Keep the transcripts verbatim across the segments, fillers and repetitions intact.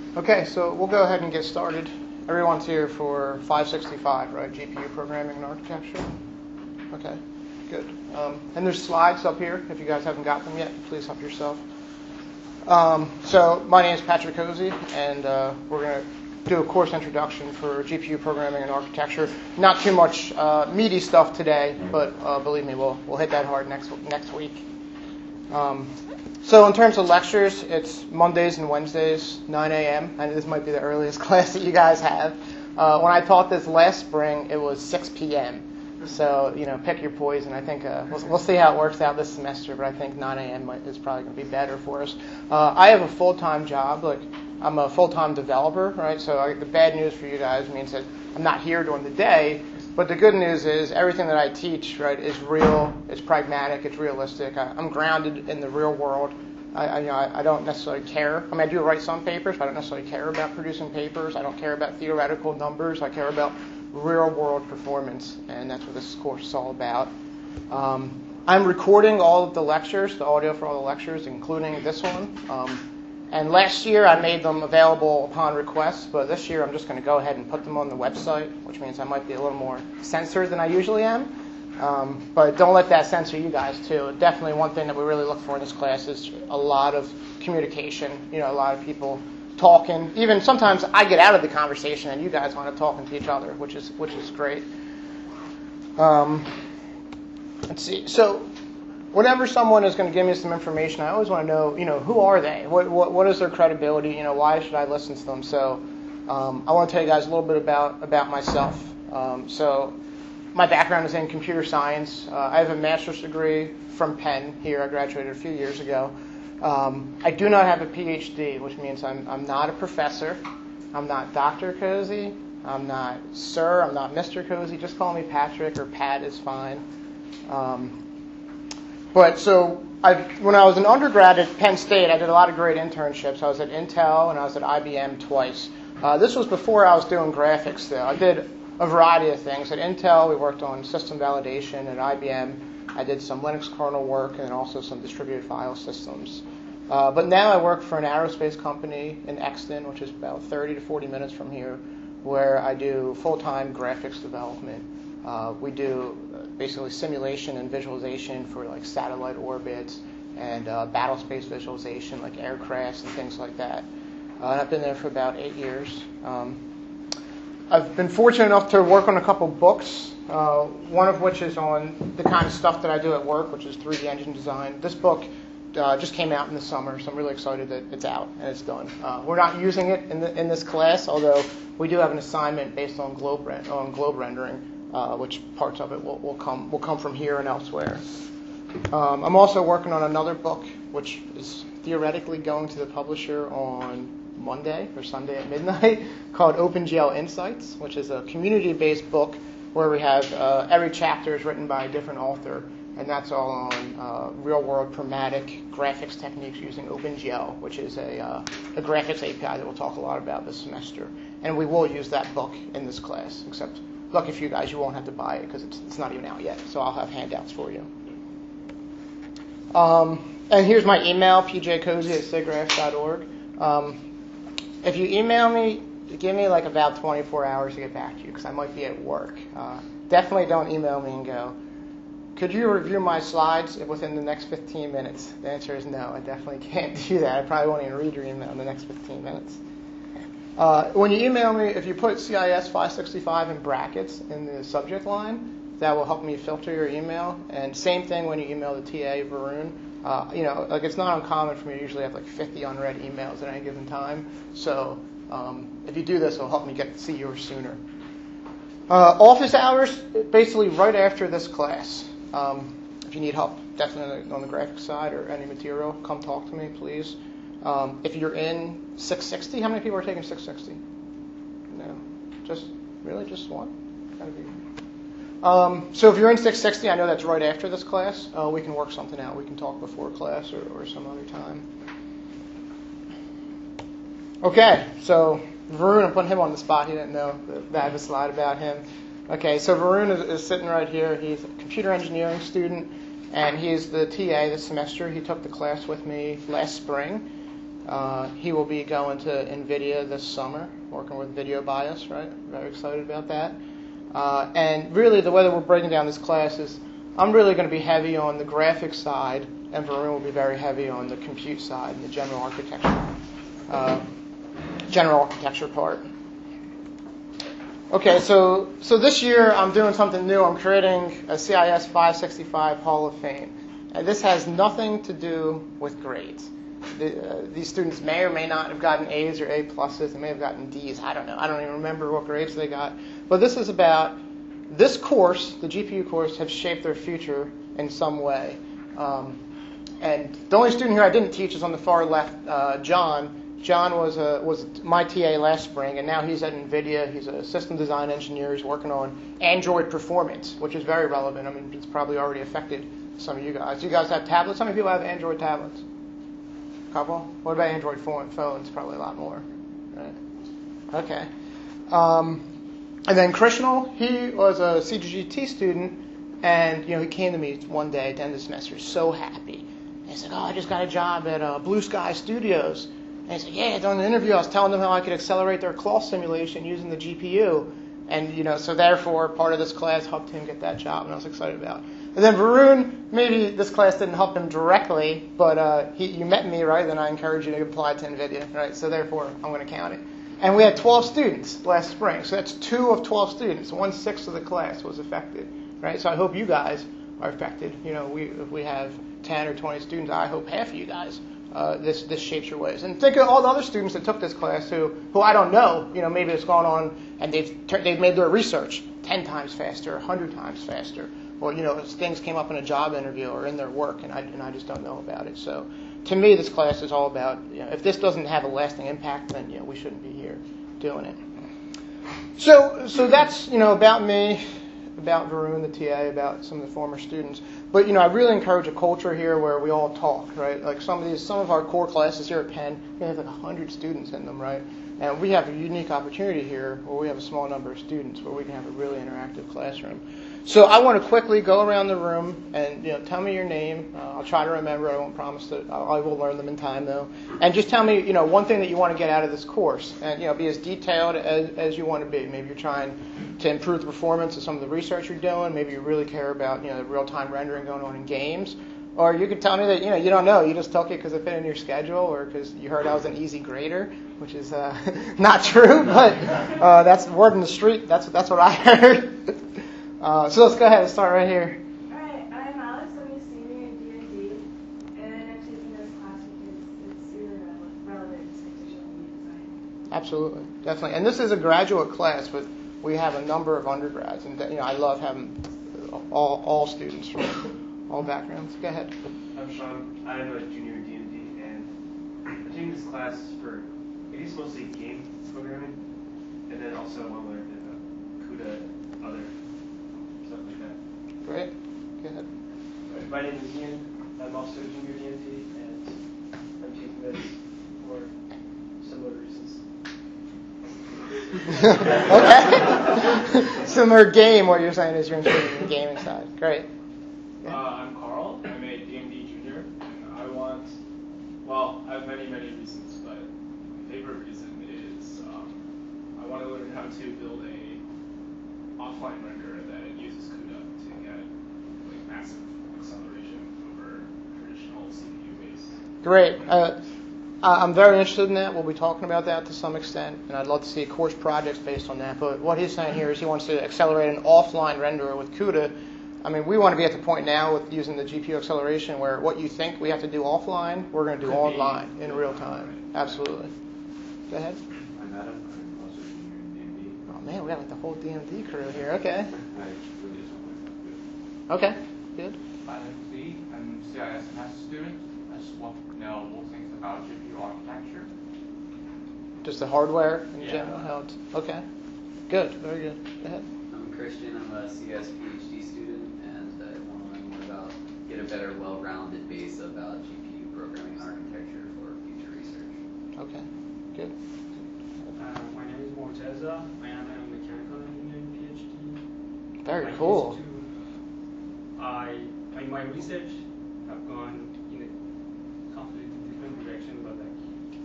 Okay, so we'll go ahead and get started. Everyone's here for five sixty-five, right? G P U programming and architecture. Okay, good. Um, and there's slides up here. If you guys haven't got them yet, please help yourself. Um, so my name is Patrick Hosey, and uh, we're going to do a course introduction for G P U programming and architecture. Not too much uh, meaty stuff today, but uh, believe me, we'll we'll hit that hard next next week. Um, so in terms of lectures, it's Mondays and Wednesdays, nine a.m. and this might be the earliest class that you guys have. Uh, when I taught this last spring, it was six p.m. So, you know, pick your poison. I think uh, we'll, we'll see how it works out this semester, but I think nine a.m. is probably going to be better for us. Uh, I have a full-time job. Like, I'm a full-time developer, right? So I, the bad news for you guys means that I'm not here during the day. But the good news is everything that I teach, right, is real, it's pragmatic, it's realistic. I, I'm grounded in the real world. I, I, you know, I, I don't necessarily care. I mean, I do write some papers, but I don't necessarily care about producing papers. I don't care about theoretical numbers. I care about real-world performance, and that's what this course is all about. Um, I'm recording all of the lectures, the audio for all the lectures, including this one. Um, And last year I made them available upon request, but this year I'm just going to go ahead and put them on the website, which means I might be a little more censored than I usually am. Um, but don't let that censor you guys too. Definitely one thing that we really look for in this class is a lot of communication. You know, a lot of people talking. Even sometimes I get out of the conversation and you guys want to talking to each other, which is which is great. Um, let's see. So. Whenever someone is going to give me some information, I always want to know, you know, who are they? What what, what is their credibility? You know, why should I listen to them? So um, I want to tell you guys a little bit about, about myself. Um, so my background is in computer science. Uh, I have a master's degree from Penn here. I graduated a few years ago. Um, I do not have a P H D, which means I'm I'm not a professor. I'm not Doctor Cozy. I'm not Sir. I'm not Mister Cozy. Just call me Patrick, or Pat is fine. Um, But so I, when I was an undergrad at Penn State, I did a lot of great internships. I was at Intel and I was at I B M twice. Uh, this was before I was doing graphics, though. I did a variety of things. At Intel, we worked on system validation. At I B M, I did some Linux kernel work and also some distributed file systems. Uh, but now I work for an aerospace company in Exton, which is about thirty to forty minutes from here, where I do full-time graphics development. Uh, we do basically simulation and visualization for like satellite orbits and uh, battle space visualization like aircrafts and things like that. Uh, and I've been there for about eight years. Um, I've been fortunate enough to work on a couple books, uh, one of which is on the kind of stuff that I do at work, which is three D engine design. This book uh, just came out in the summer, so I'm really excited that it's out and it's done. Uh, we're not using it in, the, in this class, although we do have an assignment based on globe, on globe rendering. Uh, which parts of it will, will come will come from here and elsewhere. Um, I'm also working on another book, which is theoretically going to the publisher on Monday or Sunday at midnight, called OpenGL Insights, which is a community-based book where we have uh, every chapter is written by a different author, and that's all on uh, real-world pragmatic graphics techniques using OpenGL, which is a, uh, a graphics A P I that we'll talk a lot about this semester. And we will use that book in this class, except lucky for you guys, you won't have to buy it because it's, it's not even out yet. So I'll have handouts for you. Um, and here's my email, p j cozy at siggraph dot org. Um, if you email me, give me like about twenty-four hours to get back to you because I might be at work. Uh, definitely don't email me and go, could you review my slides within the next fifteen minutes? The answer is no, I definitely can't do that. I probably won't even read your email in the next fifteen minutes. Uh, when you email me, if you put C I S five sixty-five in brackets in the subject line, that will help me filter your email. And same thing when you email the T A, Varun. Uh, you know, like it's not uncommon for me to usually have like fifty unread emails at any given time. So um, if you do this, it'll help me get to see yours sooner. Uh, office hours, basically right after this class. Um, if you need help, definitely on the graphics side or any material, come talk to me, please. Um, if you're in six sixty, how many people are taking six sixty? No, just really just one. Gotta be. Um, so if you're in six sixty, I know that's right after this class. Uh, we can work something out. We can talk before class or, or some other time. Okay, so Varun, I'm putting him on the spot. He didn't know that I have a slide about him. Okay, so Varun is, is sitting right here. He's a computer engineering student, and he's the T A this semester. He took the class with me last spring. Uh, he will be going to NVIDIA this summer, working with Video Bias, right? Very excited about that. Uh, and really, the way that we're breaking down this class is I'm really going to be heavy on the graphics side, and Varun will be very heavy on the compute side and the general architecture, uh, general architecture part. Okay, so so this year I'm doing something new. I'm creating a C I S five sixty-five Hall of Fame. And this has nothing to do with grades. The, uh, these students may or may not have gotten A's or A pluses. They may have gotten D's. I don't know. I don't even remember what grades they got. But this is about this course, the G P U course, has shaped their future in some way. Um, and the only student here I didn't teach is on the far left, uh, John. John was a, was my T A last spring, and now he's at NVIDIA. He's a system design engineer. He's working on Android performance, which is very relevant. I mean, it's probably already affected some of you guys. You guys have tablets? How many people have Android tablets? A couple? What about Android phone, phones? Probably a lot more. Right? Okay. Um, and then Krishnal, he was a C G G T student, and you know he came to me one day at the end of the semester, so happy. And he said, "Oh, I just got a job at uh, Blue Sky Studios." And he said, "Yeah, during the interview, I was telling them how I could accelerate their cloth simulation using the G P U." And you know, so therefore, part of this class helped him get that job, and I was excited about it. And then Varun, maybe this class didn't help him directly, but uh, he, you met me, right? Then I encouraged you to apply to NVIDIA, right? So therefore, I'm going to count it. And we had twelve students last spring, so that's two of twelve students. One sixth of the class was affected, right? So I hope you guys are affected. You know, we if we have ten or twenty students, I hope half of you guys. Uh, this this shapes your ways. And think of all the other students that took this class who who I don't know. You know, maybe it's gone on and they've they've made their research ten times faster, a hundred times faster. Or you know, things came up in a job interview or in their work, and I and I just don't know about it. So, to me, this class is all about you know, if this doesn't have a lasting impact, then you know we shouldn't be here doing it. So so that's you know about me, about Varun, the T A, about some of the former students. But you know, I really encourage a culture here where we all talk, right? Like some of these, some of our core classes here at Penn, we have like a hundred students in them, right? And we have a unique opportunity here where we have a small number of students where we can have a really interactive classroom. So I want to quickly go around the room and you know tell me your name. Uh, I'll try to remember. I won't promise that I will learn them in time though. And just tell me you know one thing that you want to get out of this course, and you know be as detailed as, as you want to be. Maybe you're trying to improve the performance of some of the research you're doing. Maybe you really care about you know the real-time rendering going on in games. Or you could tell me that you know you don't know. You just took it because it fit in your schedule, or because you heard I was an easy grader, which is uh, not true. But uh, that's word in the street. That's that's what I heard. Uh, so let's go ahead and start right here. All right, I'm Alex. I'm a senior in D and D, and I'm taking this class because it's super relevant to digital media design. Absolutely, definitely. And this is a graduate class, but we have a number of undergrads, and you know I love having all all students from all backgrounds. Go ahead. I'm Sean. I'm a junior in D and D, and I'm taking this class for I guess mostly game programming, and then also I want to learn about CUDA and other stuff like that. Great. Go ahead. Right, my name is Ian. I'm also a junior D and D, and I'm taking this for similar reasons. Okay. Similar game, what you're saying is you're interested in the gaming side. Great. Uh, I'm Carl. I'm a D and D junior, and I want, well, I have many, many reasons, but my favorite reason is um, I want to learn how to build a offline renderer that uses CUDA to get like massive acceleration over traditional C P U-based. Great. Uh, I'm very interested in that. We'll be talking about that to some extent, and I'd love to see course projects based on that. But what he's saying here is he wants to accelerate an offline renderer with CUDA. I mean, we want to be at the point now with using the G P U acceleration where what you think we have to do offline, we're going to do online in real time. Absolutely. Go ahead. I'm Adam. I'm also a junior in D and D. Oh, man, we got like the whole D and D crew here. Okay. I really just want to Okay. Good. I'm Lee. I'm a C I S master student. I just want to know more things about G P U architecture. Just the hardware in Yeah. general? How it's, okay. Good. Very good. Go ahead. I'm Christian. I'm a C S PhD student, and I want to learn more about, get a better, well-rounded base about G P U programming and architecture for future research. Okay. Good. Uh, my name is Morteza. I am a mechanical engineering PhD. Very I cool. used to- I, in my research, have gone in a completely different direction, but like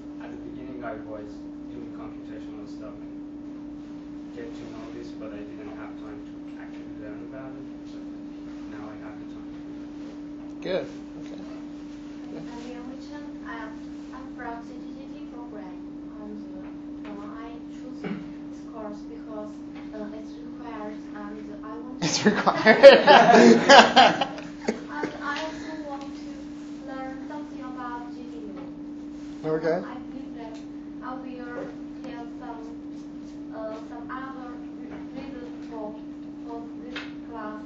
I was doing computational stuff and get to know this, but I didn't have time to actually learn about it. So now I have the time. Good. Okay. I'm Yang I'm I'm from C G T T program, and uh, I choose this course because uh, it's required, and I want. To It's required. And I also want to learn something about G P U. Okay. I believe that I will tell some uh, some other reasons for for this class.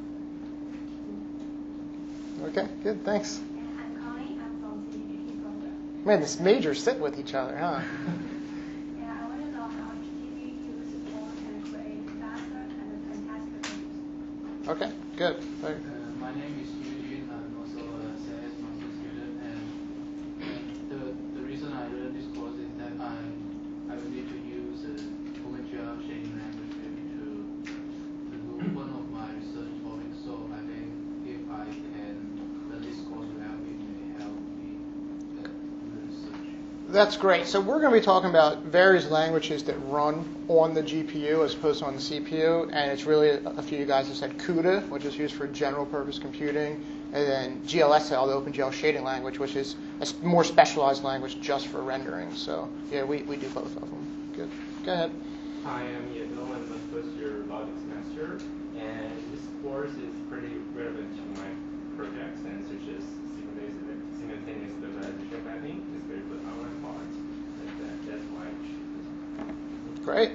Okay. Good. Thanks. And I'm Connie. I'm from C G T T program. Man, this majors sit with each other, huh? And I want to know how G P U support can create faster and fantastic games. Okay. Good. Very- Uh, my name is Eugene. I'm also a C S master student, and uh, the the reason I learned this course is that I I will need to use uh, OpenGL shading language maybe to to do one of my research topics. So I think if I can learn this course well, it may help me uh, do the research. That's great. So we're going to be talking about various languages that run on the G P U as opposed to on the C P U, and it's really a few of you guys have said CUDA, which is used for general purpose computing, and then G L S L, the OpenGL shading language, which is a s- more specialized language just for rendering. So yeah, we, we do both of them. Good. Go ahead. Hi, I'm Yedil. I'm a first year logic semester, and this course is pretty relevant to my projects, and such as simultaneous simultaneous localization mapping is very good on my part. And that, that's why I choose this one. Great.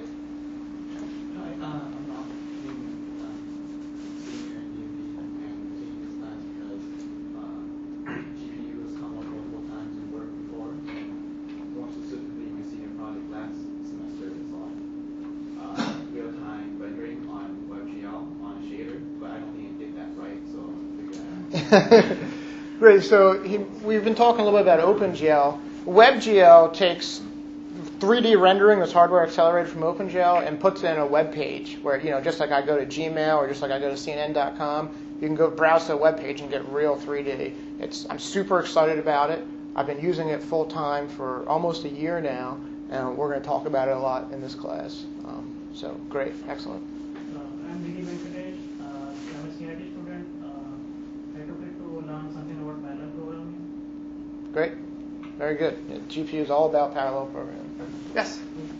Hi, uh, I'm not in uh, senior in U V and taking this class because uh, G P U has come up multiple times and worked before. And more specifically, my senior project last semester is on uh, real-time rendering on WebGL on a shader, but I don't think it did that right, so I'll figure that out. Great. So he, we've been talking a little bit about OpenGL. WebGL takes three D rendering that's hardware accelerated from OpenGL and puts it in a web page where, you know, just like I go to Gmail or just like I go to C N N dot com, you can go browse the web page and get real three D. It's, I'm super excited about it. I've been using it full time for almost a year now, and we're going to talk about it a lot in this class. Um, so great. Excellent. Uh, I'm Vicky Venkatesh. Uh, I'm a C I T student. Uh, I took it to learn something about parallel programming. Great. Very good. Yeah, G P U is all about parallel programming. Yes?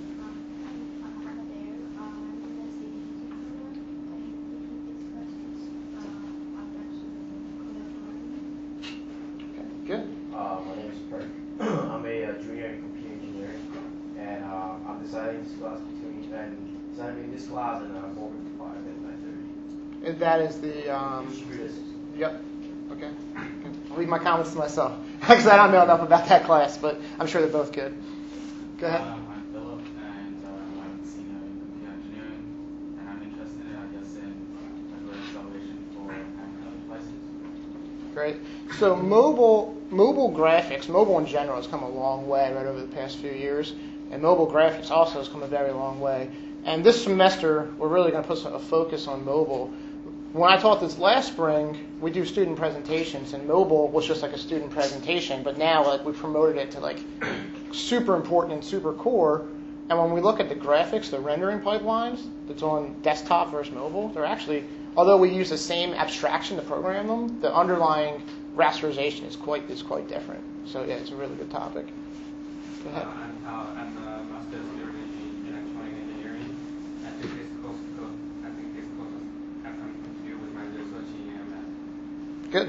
Okay, good. Uh, my name is Perk. I'm a uh, junior in computer engineering, and uh, I'm deciding this class between and deciding this class and uh, four fifty-five and nine thirty. And that is the um, Distributed system. Yep. Okay. I'll leave my comments to myself because I don't know enough about that class, but I'm sure they're both good. Go ahead. Um, I'm Philip, and uh, I'm a senior in computer engineering, and I'm interested, I guess, in hardware acceleration for handheld devices. Great. So mobile mobile graphics, mobile in general, has come a long way right over the past few years, and mobile graphics also has come a very long way. And this semester, we're really going to put a focus on mobile. When I taught this last spring, we do student presentations, and mobile was just like a student presentation, but now like we promoted it to like super important and super core. And when we look at the graphics, the rendering pipelines that's on desktop versus mobile, they're actually, although we use the same abstraction to program them, the underlying rasterization is quite is quite different. So yeah, it's a really good topic. Go ahead. Uh, I'm Hal. I'm a master's student in electronic engineering. I think this course because I think this course has something to do with my research in A M S. Good.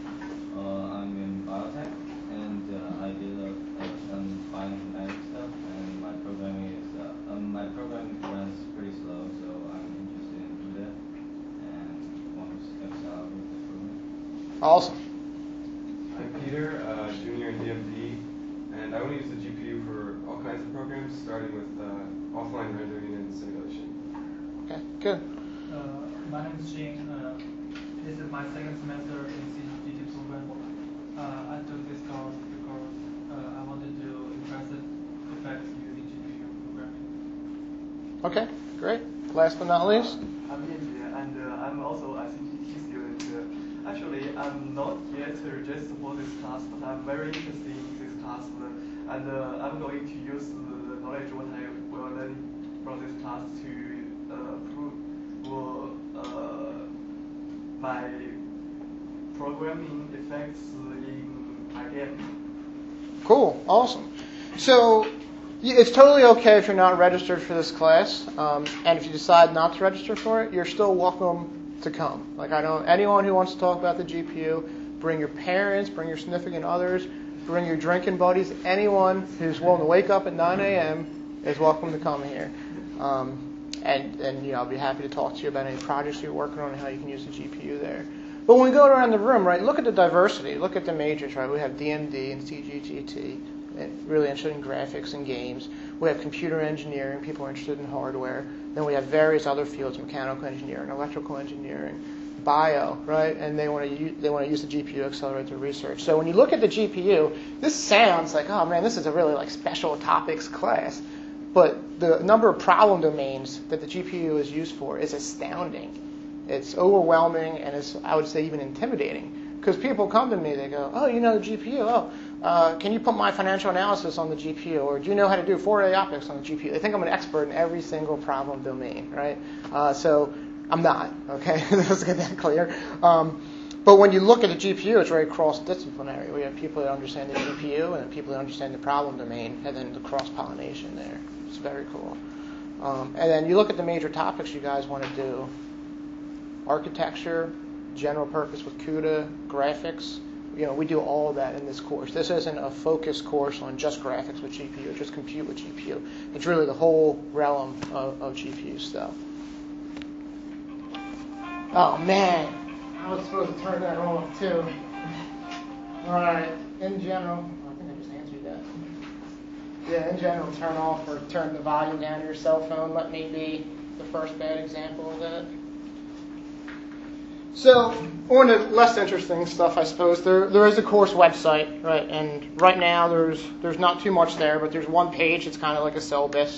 Uh, I'm in biotech, and uh, I did uh, some bioinformatics stuff, and my programming is uh, um, my programming runs pretty slow, so I'm interested in that and want to excel with the program. Awesome. I'm Peter, uh, junior in D M D, and I only use the G P U for all kinds of programs, starting with uh, offline rendering and simulation. Okay, good. Uh, my name is Shane. Uh, this is my second semester in C G T program. Uh, I took this course because uh, I wanted to impress the effects using G P U programming. Okay, great. Last but not least. I'm India, and uh, I'm also a C G T student. Uh, actually, I'm not yet registered for this class, but I'm very interested in this class, uh, and uh, I'm going to use the for this class to uh, prove or uh, my programming effects in I B M. Cool, awesome. So it's totally okay if you're not registered for this class, um, and if you decide not to register for it, you're still welcome to come. Like I know anyone who wants to talk about the G P U, bring your parents, bring your significant others, bring your drinking buddies. Anyone who's willing to wake up at nine a.m. is welcome to come here. Um, and, and you know, I'll be happy to talk to you about any projects you're working on and how you can use the G P U there. But when we go around the room, right, look at the diversity. Look at the majors, right? We have D M D and C G T T, really interested in graphics and games. We have computer engineering, people are interested in hardware. Then we have various other fields, mechanical engineering, electrical engineering, bio, right? And they want to use, they want to use the G P U to accelerate their research. So when you look at the G P U, this sounds like, oh man, this is a really like special topics class. But the number of problem domains that the G P U is used for is astounding. It's overwhelming, and it's, I would say, even intimidating. Because people come to me, they go, oh, you know the G P U, oh, uh, can you put my financial analysis on the G P U? Or do you know how to do Fourier optics on the G P U? They think I'm an expert in every single problem domain, right? Uh, so I'm not, okay? Let's get that clear. Um, but when you look at the G P U, it's very cross-disciplinary. We have people that understand the G P U and people that understand the problem domain, and then the cross-pollination there. It's very cool. Um, and then you look at the major topics you guys want to do. Architecture, general purpose with CUDA, graphics. You know, we do all of that in this course. This isn't a focused course on just graphics with G P U, just compute with G P U. It's really the whole realm of, of G P U stuff. Oh man, I was supposed to turn that off too. All right, in general, I think I just answered that. Yeah, in general, turn off or turn the volume down to your cell phone. Let me be the first bad example of that. So, on to less interesting stuff, I suppose, there there is a course website, right? And right now there's there's not too much there, but there's one page. It's kind of like a syllabus.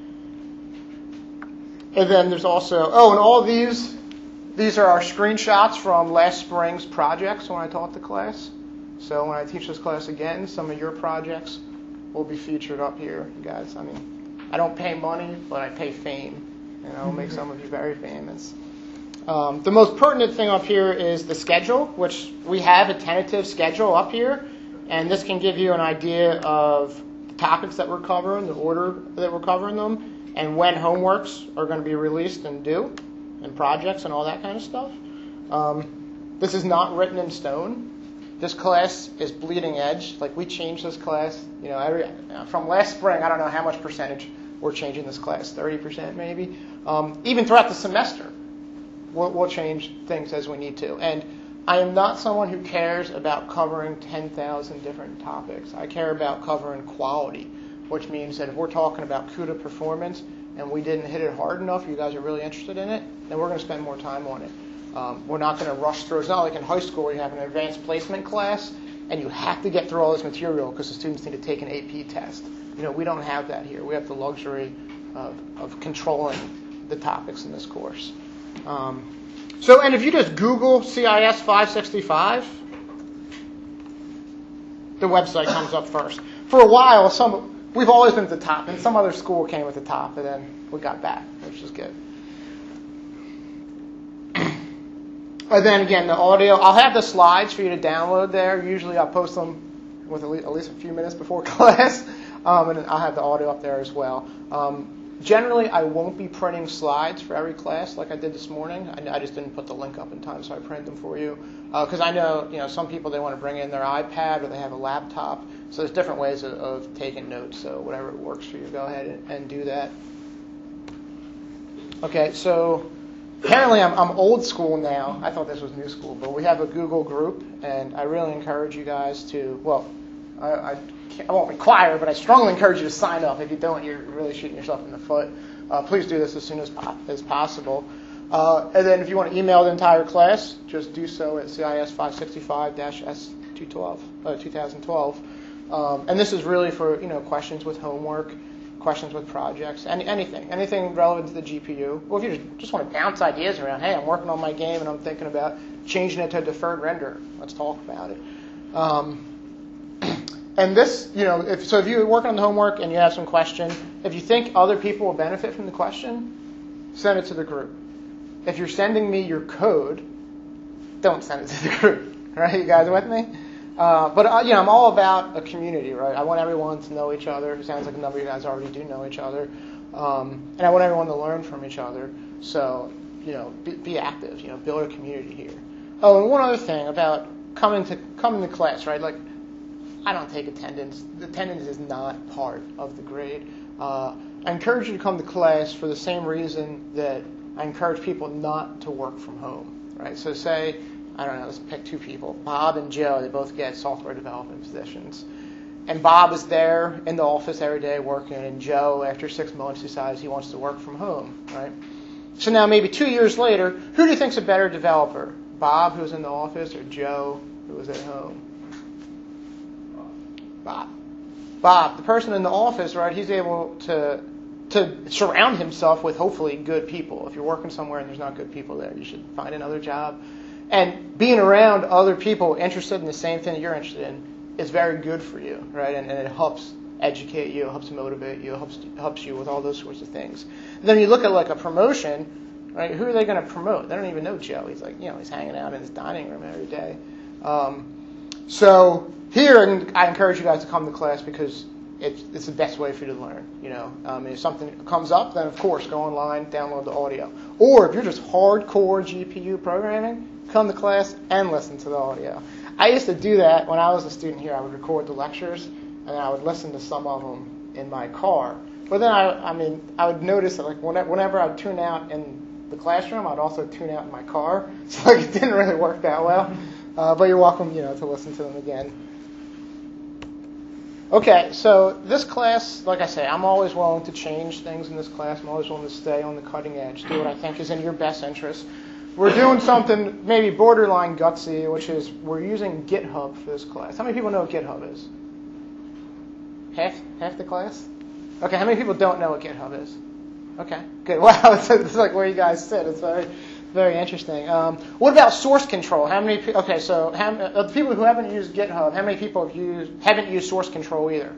And then there's also, oh, and all these, these are our screenshots from last spring's projects when I taught the class. So when I teach this class again, some of your projects will be featured up here, you guys. I mean, I don't pay money, but I pay fame, and I'll make some of you very famous. Um, the most pertinent thing up here is the schedule, which we have a tentative schedule up here, and this can give you an idea of the topics that we're covering, the order that we're covering them, and when homeworks are going to be released and due, and projects and all that kind of stuff. Um, this is not written in stone. This class is bleeding edge. Like, we changed this class, you know, every, from last spring, I don't know how much percentage we're changing this class, thirty percent maybe. Um, even throughout the semester. We'll, we'll change things as we need to. And I am not someone who cares about covering ten thousand different topics. I care about covering quality, which means that if we're talking about CUDA performance and we didn't hit it hard enough, you guys are really interested in it, then we're going to spend more time on it. Um, we're not going to rush through. It's not like in high school where you have an advanced placement class and you have to get through all this material because the students need to take an A P test. You know, we don't have that here. We have the luxury of, of controlling the topics in this course. Um, so, and if you just Google C I S five sixty-five, the website comes up first. For a while, some we've always been at the top, and some other school came at the top, and then we got back, which is good. And then again, the audio. I'll have the slides for you to download there. Usually, I'll post them with at least a few minutes before class, um, and I'll have the audio up there as well. Um, Generally, I won't be printing slides for every class like I did this morning. I, I just didn't put the link up in time, so I printed them for you. Because uh, I know, you know, some people, they want to bring in their iPad or they have a laptop. So there's different ways of, of taking notes. So whatever works for you, go ahead and, and do that. Okay, so apparently I'm, I'm old school now. I thought this was new school, but we have a Google group, and I really encourage you guys to, well, I, I I won't require, but I strongly encourage you to sign up. If you don't, you're really shooting yourself in the foot. Uh, please do this as soon as, po- as possible. Uh, and then if you want to email the entire class, just do so at C I S five sixty-five dash S two twelve, uh, twenty twelve. Um, and this is really for, you know, questions with homework, questions with projects, any, anything, anything relevant to the G P U. Or if you just, just want to bounce ideas around, hey, I'm working on my game and I'm thinking about changing it to a deferred render. Let's talk about it. Um, and this, you know, if, so if you're working on the homework and you have some question, if you think other people will benefit from the question, send it to the group. If you're sending me your code, don't send it to the group. Right? You guys with me? Uh, but, uh, you know, I'm all about a community, right? I want everyone to know each other. It sounds like a number of you guys already do know each other. Um, and I want everyone to learn from each other. So, you know, be, be active, you know, build a community here. Oh, and one other thing about coming to coming to class, right? Like, I don't take attendance. Attendance is not part of the grade. Uh, I encourage you to come to class for the same reason that I encourage people not to work from home, right? So say, I don't know, let's pick two people. Bob and Joe, they both get software development positions. And Bob is there in the office every day working, and Joe, after six months, decides he wants to work from home, right? So now maybe two years later, who do you think's a better developer? Bob, who's in the office, or Joe, who was at home? Bob. Bob, the person in the office, right, he's able to to surround himself with hopefully good people. If you're working somewhere and there's not good people there, you should find another job. And being around other people interested in the same thing that you're interested in is very good for you, right? And, and it helps educate you, it helps motivate you, it helps helps you with all those sorts of things. And then you look at like a promotion, right? Who are they going to promote? They don't even know Joe. He's like, you know, he's hanging out in his dining room every day. Um, so here, I encourage you guys to come to class because it's, it's the best way for you to learn. You know, um, if something comes up, then of course go online, download the audio. Or if you're just hardcore G P U programming, come to class and listen to the audio. I used to do that when I was a student here. I would record the lectures, and then I would listen to some of them in my car. But then I, I mean, I would notice that like whenever, whenever I'd tune out in the classroom, I'd also tune out in my car. So like, it didn't really work that well. Uh, but you're welcome, you know, to listen to them again. Okay, so this class, like I say, I'm always willing to change things in this class. I'm always willing to stay on the cutting edge, do what I think is in your best interest. We're doing something maybe borderline gutsy, which is we're using GitHub for this class. How many people know what GitHub is? Half, half the class? Okay, how many people don't know what GitHub is? Okay, good. Wow, it's, it's like where you guys sit. It's very, very interesting. Um, what about source control? How many? Okay, so how, uh, the people who haven't used GitHub, how many people have used haven't used source control either?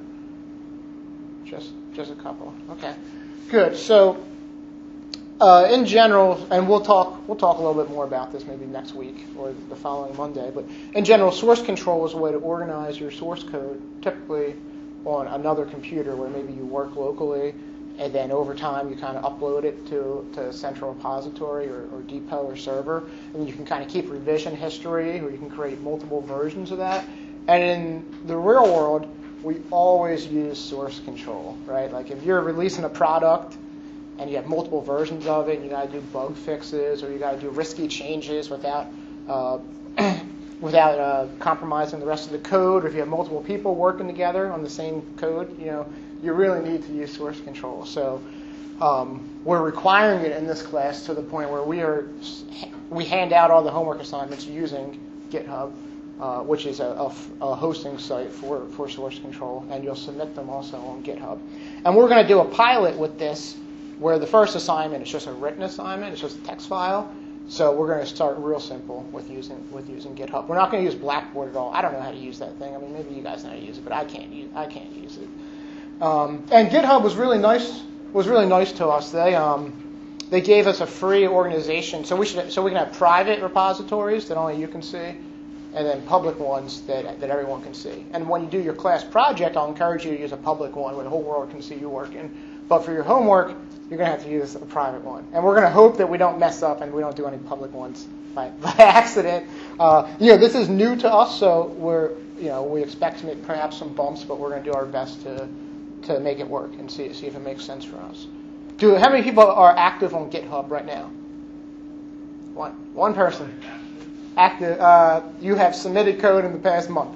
Just, just a couple. Okay, good. So, uh, in general, and we'll talk, we'll talk a little bit more about this maybe next week or the following Monday. But in general, source control is a way to organize your source code, typically on another computer where maybe you work locally. And then over time, you kind of upload it to, to a central repository or, or depot or server. And you can kind of keep revision history, or you can create multiple versions of that. And in the real world, we always use source control, right? Like if you're releasing a product and you have multiple versions of it, and you got to do bug fixes, or you got to do risky changes without uh, without uh, compromising the rest of the code, or if you have multiple people working together on the same code, you know, you really need to use source control. So um, we're requiring it in this class to the point where we are we hand out all the homework assignments using GitHub, uh, which is a, a, a hosting site for, for source control, and you'll submit them also on GitHub. And we're going to do a pilot with this where the first assignment is just a written assignment, it's just a text file. So we're going to start real simple with using with using GitHub. We're not going to use Blackboard at all. I don't know how to use that thing. I mean, maybe you guys know how to use it, but I can't use I can't use it. Um, and GitHub was really nice. Was really nice to us. They um, they gave us a free organization, so we should so we can have private repositories that only you can see, and then public ones that that everyone can see. And when you do your class project, I'll encourage you to use a public one where the whole world can see you working. But for your homework, you're going to have to use a private one. And we're going to hope that we don't mess up and we don't do any public ones by, by accident. Uh, you know, this is new to us, so we're you know we expect to make perhaps some bumps, but we're going to do our best to. to make it work and see see if it makes sense for us. Do how many people are active on GitHub right now? One one person. Active. Uh, you have submitted code in the past month.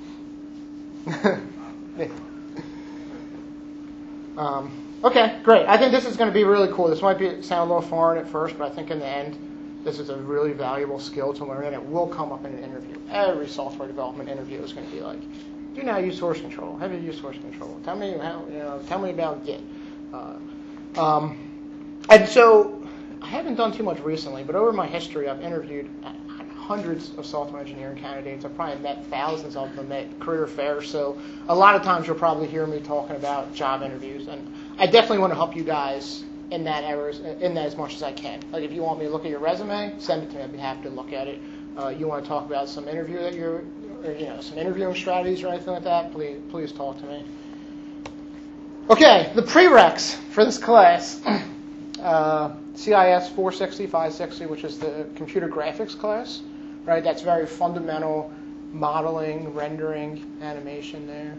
um, okay, great. I think this is going to be really cool. This might be sound a little foreign at first, but I think in the end, this is a really valuable skill to learn, and it will come up in an interview. Every software development interview is going to be like, do you know how to use source control? How do you use source control? Tell me how. You know, tell me about Git. Uh, um, and so I haven't done too much recently, but over my history, I've interviewed hundreds of software engineering candidates. I've probably met thousands of them at career fairs. So a lot of times you'll probably hear me talking about job interviews. And I definitely want to help you guys in that areas, in that as much as I can. Like if you want me to look at your resume, send it to me. I'd be happy to look at it. Uh, you want to talk about some interview that you're, or, you know, some interviewing strategies or anything like that, please, please talk to me. Okay, the prereqs for this class. Uh, C I S four sixty, five sixty, which is the computer graphics class, right? That's very fundamental modeling, rendering, animation there.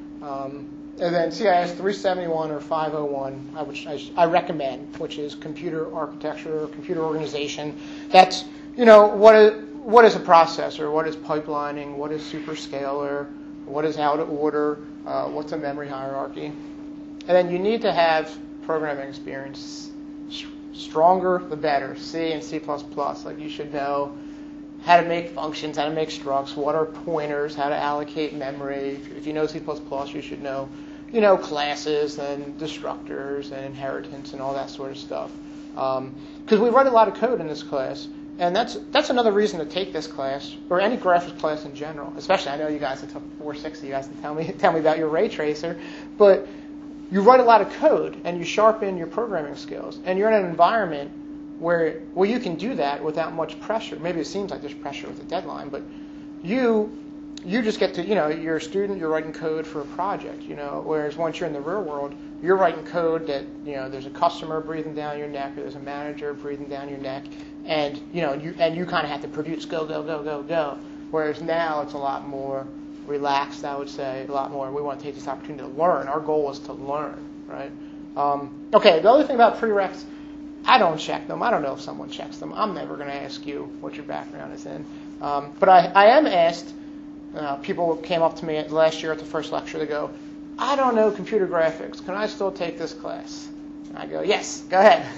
Um, and then C I S three seventy-one or five oh one, which I, I recommend, which is computer architecture, computer organization. That's, you know, what is, what is a processor? What is pipelining? What is superscalar? What is out of order? Uh, what's a memory hierarchy? And then you need to have programming experience. Stronger, the better. C and C plus plus. Like you should know how to make functions, how to make structs, what are pointers, how to allocate memory. If you know C plus plus, you should know, you know, classes and destructors and inheritance and all that sort of stuff. Because um, we write a lot of code in this class, and that's that's another reason to take this class or any graphics class in general. Especially, I know you guys that took four sixty. You guys can tell me tell me about your ray tracer, but you write a lot of code and you sharpen your programming skills. And you're in an environment where well, you can do that without much pressure. Maybe it seems like there's pressure with a deadline, but you you just get to, you know, you're a student, you're writing code for a project, you know, whereas once you're in the real world, you're writing code that, you know, there's a customer breathing down your neck or there's a manager breathing down your neck, and, you know, you and you kind of have to produce go, go, go, go, go. Whereas now it's a lot more relaxed, I would say, a lot more. We want to take this opportunity to learn. Our goal is to learn, right? Um, okay, the other thing about prereqs, I don't check them. I don't know if someone checks them. I'm never going to ask you what your background is in. Um, but I, I am asked, uh, people came up to me last year at the first lecture, they go, I don't know computer graphics. Can I still take this class? And I go, yes, go ahead.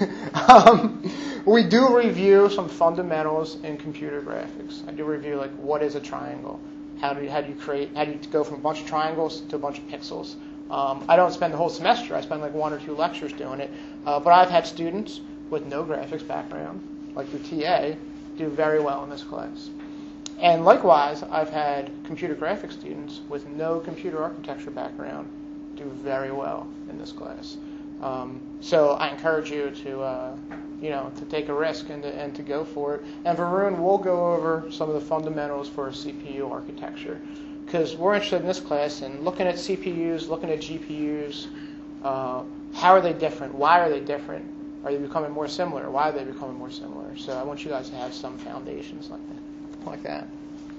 um, we do review some fundamentals in computer graphics. I do review, like, what is a triangle? How do you, how do you create, how do you go from a bunch of triangles to a bunch of pixels? Um, I don't spend the whole semester. I spend like one or two lectures doing it. Uh, but I've had students with no graphics background, like your T A, do very well in this class. And likewise, I've had computer graphics students with no computer architecture background do very well in this class. Um, so I encourage you to, uh, you know, to take a risk and to, and to go for it. And Varun will go over some of the fundamentals for C P U architecture, because we're interested in this class in looking at C P Us, looking at G P Us. Uh, how are they different? Why are they different? Are they becoming more similar? Why are they becoming more similar? So I want you guys to have some foundations like that. Like that.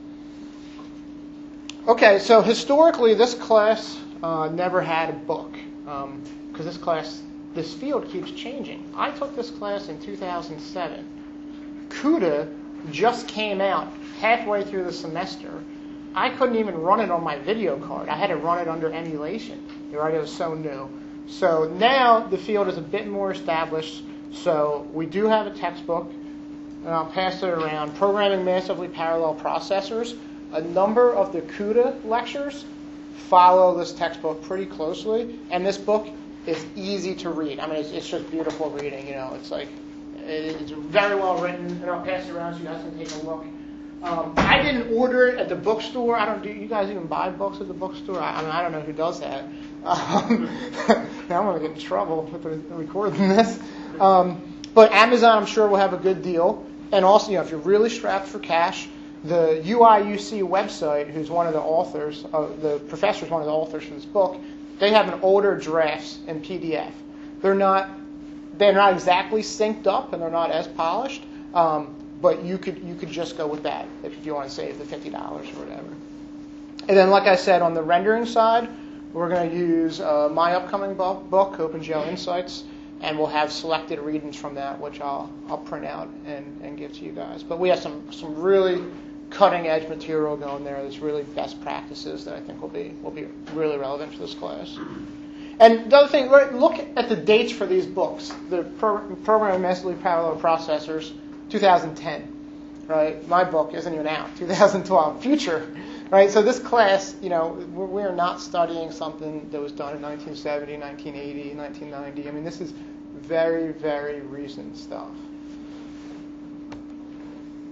Okay, so historically, this class uh, never had a book. Um, because this class, this field keeps changing. I took this class in two thousand seven. CUDA just came out halfway through the semester. I couldn't even run it on my video card. I had to run it under emulation. Right? It was so new. So now the field is a bit more established. So we do have a textbook, and I'll pass it around. Programming Massively Parallel Processors. A number of the CUDA lectures follow this textbook pretty closely, and this book is easy to read. I mean, it's, it's just beautiful reading. You know, it's like it's very well written, and I'll pass it around so you guys can take a look. Um, I didn't order it at the bookstore. I don't. Do you guys even buy books at the bookstore? I, I mean, I don't know who does that. Um, now I'm going to get in trouble with the recording this. Um, but Amazon, I'm sure, will have a good deal. And also, you know, if you're really strapped for cash, the U I U C website, who's one of the authors, uh, the professor is one of the authors for this book, they have an older drafts in P D F. They're not they're not exactly synced up and they're not as polished, um, but you could you could just go with that if you want to save the fifty dollars or whatever. And then, like I said, on the rendering side, we're going to use uh, my upcoming book, book, OpenGL Insights, and we'll have selected readings from that, which I'll I'll print out and, and give to you guys. But we have some some really cutting edge material going there. There's really best practices that I think will be will be really relevant for this class. And the other thing, look at the dates for these books. The Pro- Programming Massively Parallel Processors, two thousand ten, right? My book isn't even out, two thousand twelve, future, right? So this class, you know, we are not studying something that was done in nineteen seventy, nineteen eighty, nineteen ninety. I mean, this is very, very recent stuff.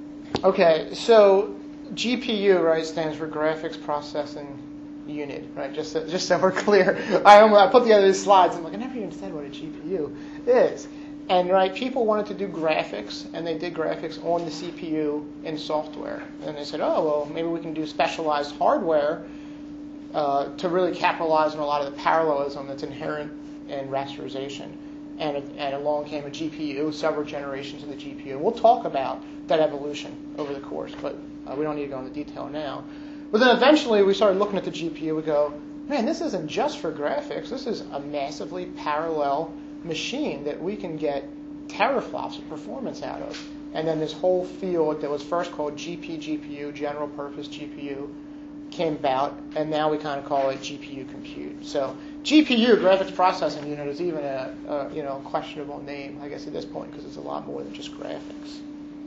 Okay, so G P U, right, stands for Graphics Processing Unit, right? Just so, just so we're clear. I, I put together these slides. I'm like, I never even said what a G P U is. And right, people wanted to do graphics, and they did graphics on the C P U in software. And they said, oh, well, maybe we can do specialized hardware uh, to really capitalize on a lot of the parallelism that's inherent in rasterization. And, and along came a G P U, several generations of the G P U. We'll talk about that evolution over the course, but uh, we don't need to go into detail now. But then eventually we started looking at the G P U. We go, man, this isn't just for graphics. This is a massively parallel machine that we can get teraflops of performance out of. And then this whole field that was first called G P G P U, general purpose G P U, came about, and now we kind of call it G P U compute. So G P U, graphics processing unit, is even a, a you know questionable name, I guess, at this point, because it's a lot more than just graphics.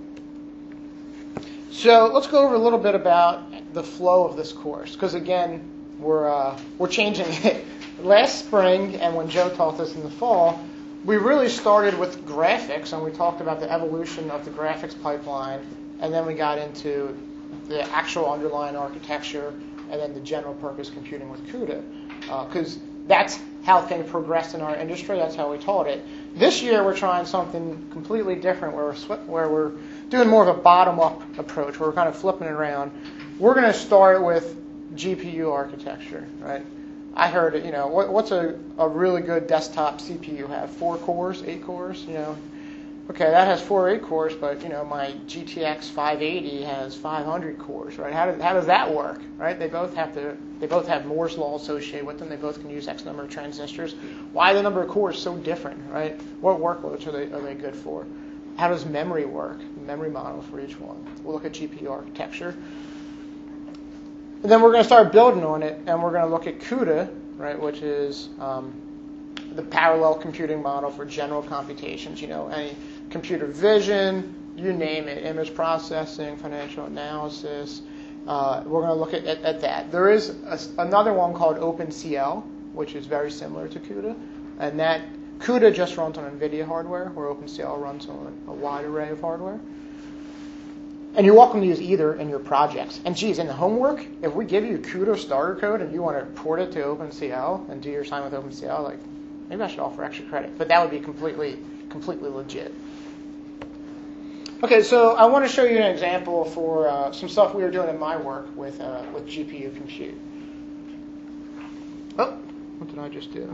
So let's go over a little bit about the flow of this course, because again, we're uh, we're changing it. Last spring, and when Joe taught us in the fall, we really started with graphics, and we talked about the evolution of the graphics pipeline, and then we got into the actual underlying architecture, and then the general purpose computing with CUDA, because uh, that's how things progressed in our industry. That's how we taught it. This year, we're trying something completely different, where we're sw- where we're doing more of a bottom-up approach, where we're kind of flipping it around. We're going to start with G P U architecture, right? I heard it, you know, what, what's a, a really good desktop C P U have? Four cores, eight cores, you know? Okay, that has four or eight cores, but, you know, my G T X five eighty has five hundred cores, right? How does, how does that work, right? They both have to, they both have Moore's law associated with them. They both can use X number of transistors. Why are the number of cores so different, right? What workloads are they, are they good for? How does memory work? Memory model for each one. We'll look at G P U architecture. And then we're going to start building on it, and we're going to look at CUDA, right, which is um, the parallel computing model for general computations. You know, any computer vision, you name it, image processing, financial analysis. Uh, we're going to look at, at, at that. There is a, another one called OpenCL, which is very similar to CUDA, and that CUDA just runs on NVIDIA hardware, where OpenCL runs on a wide array of hardware. And you're welcome to use either in your projects. And geez, in the homework, if we give you CUDA starter code and you want to port it to OpenCL and do your assignment with OpenCL, like, maybe I should offer extra credit. But that would be completely, completely legit. Okay, so I want to show you an example for uh, some stuff we were doing in my work with uh, with G P U compute. Oh, what did I just do?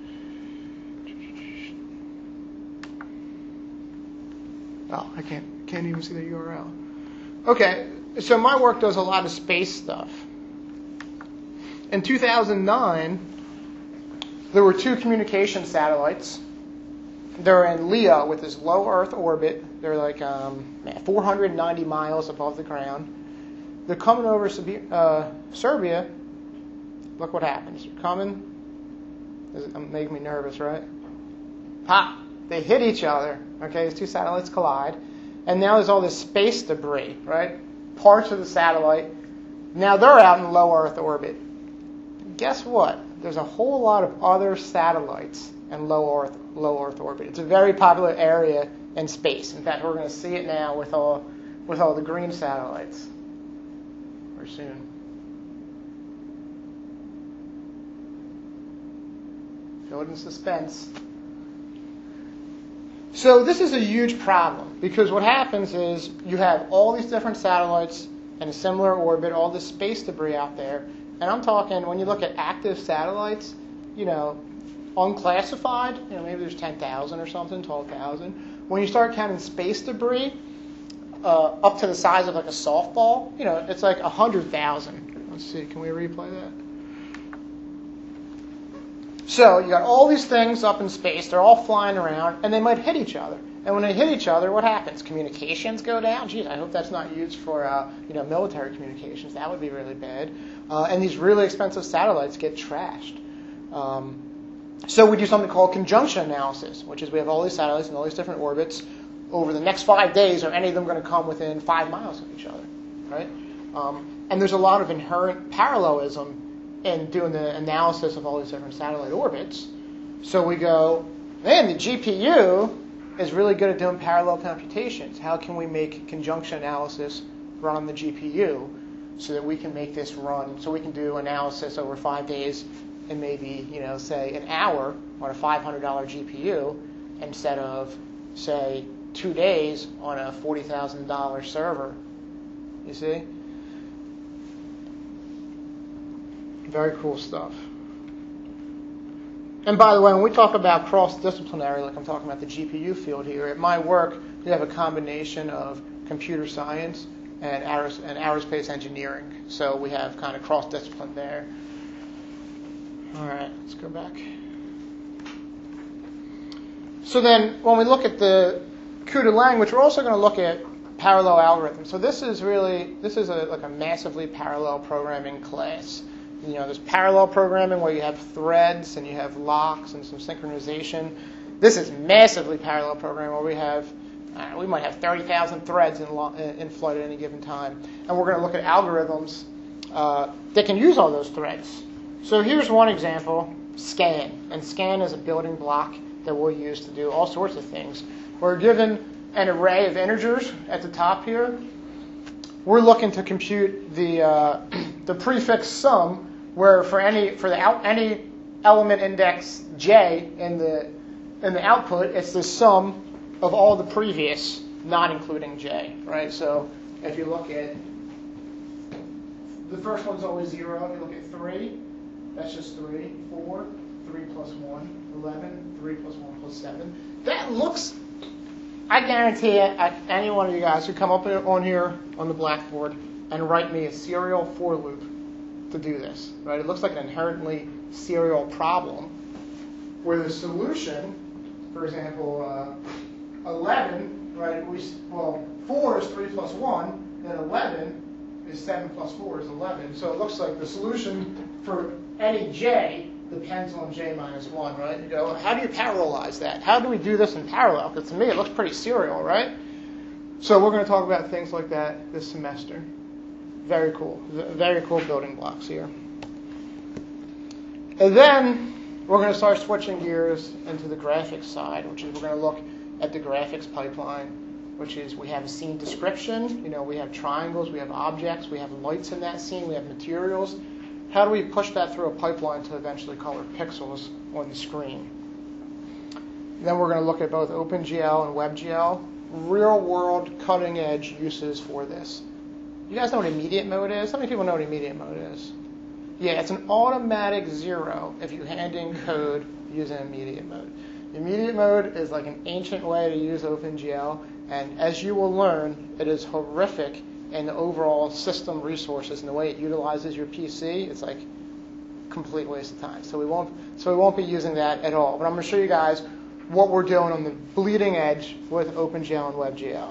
Oh, I can't can't even see the U R L. Okay, so my work does a lot of space stuff. In two thousand nine, there were two communication satellites. They're in LEO with this low Earth orbit. They're like um, four hundred ninety miles above the ground. They're coming over uh, Serbia. Look what happens. They're coming. It's making me nervous, right? Ha! They hit each other. Okay, these two satellites collide. And now there's all this space debris, right? Parts of the satellite. Now they're out in low Earth orbit. Guess what? There's a whole lot of other satellites in low Earth, low Earth orbit. It's a very popular area in space. In fact, we're going to see it now with all, with all the green satellites. Or soon. Filled in suspense. So this is a huge problem, because what happens is you have all these different satellites in a similar orbit, all this space debris out there, and I'm talking, when you look at active satellites, you know, unclassified, you know, maybe there's ten thousand or something, twelve thousand. When you start counting space debris uh, up to the size of like a softball, you know, it's like one hundred thousand. Let's see, can we replay that? So you got all these things up in space. They're all flying around, and they might hit each other. And when they hit each other, what happens? Communications go down. Geez, I hope that's not used for uh, you know military communications. That would be really bad. Uh, and these really expensive satellites get trashed. Um, so we do something called conjunction analysis, which is we have all these satellites in all these different orbits. Over the next five days, are any of them going to come within five miles of each other, right? Um, and there's a lot of inherent parallelism in doing the analysis of all these different satellite orbits. So we go, man, the G P U is really good at doing parallel computations. How can we make conjunction analysis run on the G P U so that we can make this run, so we can do analysis over five days in maybe, you know, say an hour on a five hundred dollars G P U instead of, say, two days on a forty thousand dollars server. You see? Very cool stuff. And by the way, when we talk about cross-disciplinary, like I'm talking about the G P U field here, at my work, we have a combination of computer science and, aeros- and aerospace engineering. So we have kind of cross-discipline there. All right, let's go back. So then when we look at the CUDA language, we're also going to look at parallel algorithms. So this is really, this is a, like a massively parallel programming class. You know, there's parallel programming where you have threads and you have locks and some synchronization. This is massively parallel programming where we have, uh, we might have thirty thousand threads in, lo- in flight at any given time. And we're going to look at algorithms uh, that can use all those threads. So here's one example, scan. And scan is a building block that we'll use to do all sorts of things. We're given an array of integers at the top here. We're looking to compute the uh, the prefix sum, where for any for the out, any element index j in the in the output, it's the sum of all the previous, not including j, right? So if you look at the first one's always zero. You look at three, that's just three. Four, three plus one. Eleven, three plus one plus seven. That looks. I guarantee it, any one of you guys who come up on here on the blackboard and write me a serial for loop to do this, right? It looks like an inherently serial problem where the solution, for example, uh, eleven, right? We, well, four is three plus one, and eleven is seven plus four is eleven. So it looks like the solution for any j depends on j minus one, right? You go, how do you parallelize that? How do we do this in parallel? Because to me, it looks pretty serial, right? So we're going to talk about things like that this semester. Very cool. Very cool building blocks here. And then we're going to start switching gears into the graphics side, which is we're going to look at the graphics pipeline, which is we have a scene description. You know, we have triangles, we have objects, we have lights in that scene, we have materials. How do we push that through a pipeline to eventually color pixels on the screen? Then we're going to look at both OpenGL and WebGL, real-world cutting-edge uses for this. You guys know what immediate mode is? How many people know what immediate mode is? Yeah, it's an automatic zero if you hand in code using immediate mode. Immediate mode is like an ancient way to use OpenGL, and as you will learn, it is horrific in the overall system resources and the way it utilizes your P C. It's like a complete waste of time. So we won't, so we won't be using that at all. But I'm going to show you guys what we're doing on the bleeding edge with OpenGL and WebGL.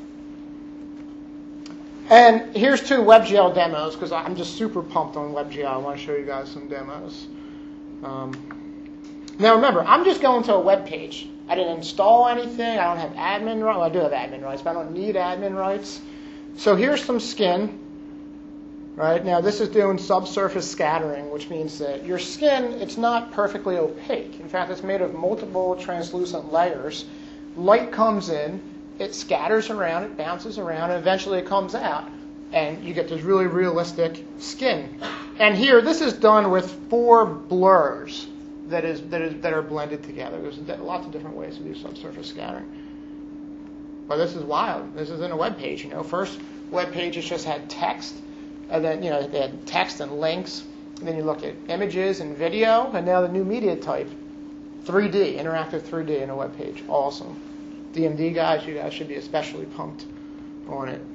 And here's two WebGL demos because I'm just super pumped on WebGL. I want to show you guys some demos. Um, now remember, I'm just going to a web page. I didn't install anything. I don't have admin rights. Well, I do have admin rights, but I don't need admin rights. So here's some skin. Right now, this is doing subsurface scattering, which means that your skin, it's not perfectly opaque. In fact, it's made of multiple translucent layers. Light comes in, it scatters around, it bounces around, and eventually it comes out. And you get this really realistic skin. And here, this is done with four blurs that is that is that are blended together. There's lots of different ways to do subsurface scattering. But this is wild. This is in a web page. You know, first web pages just had text, and then you know they had text and links. And then you look at images and video, and now the new media type, three D, interactive three D in a web page. Awesome. D M D guys, you guys should be especially pumped on it.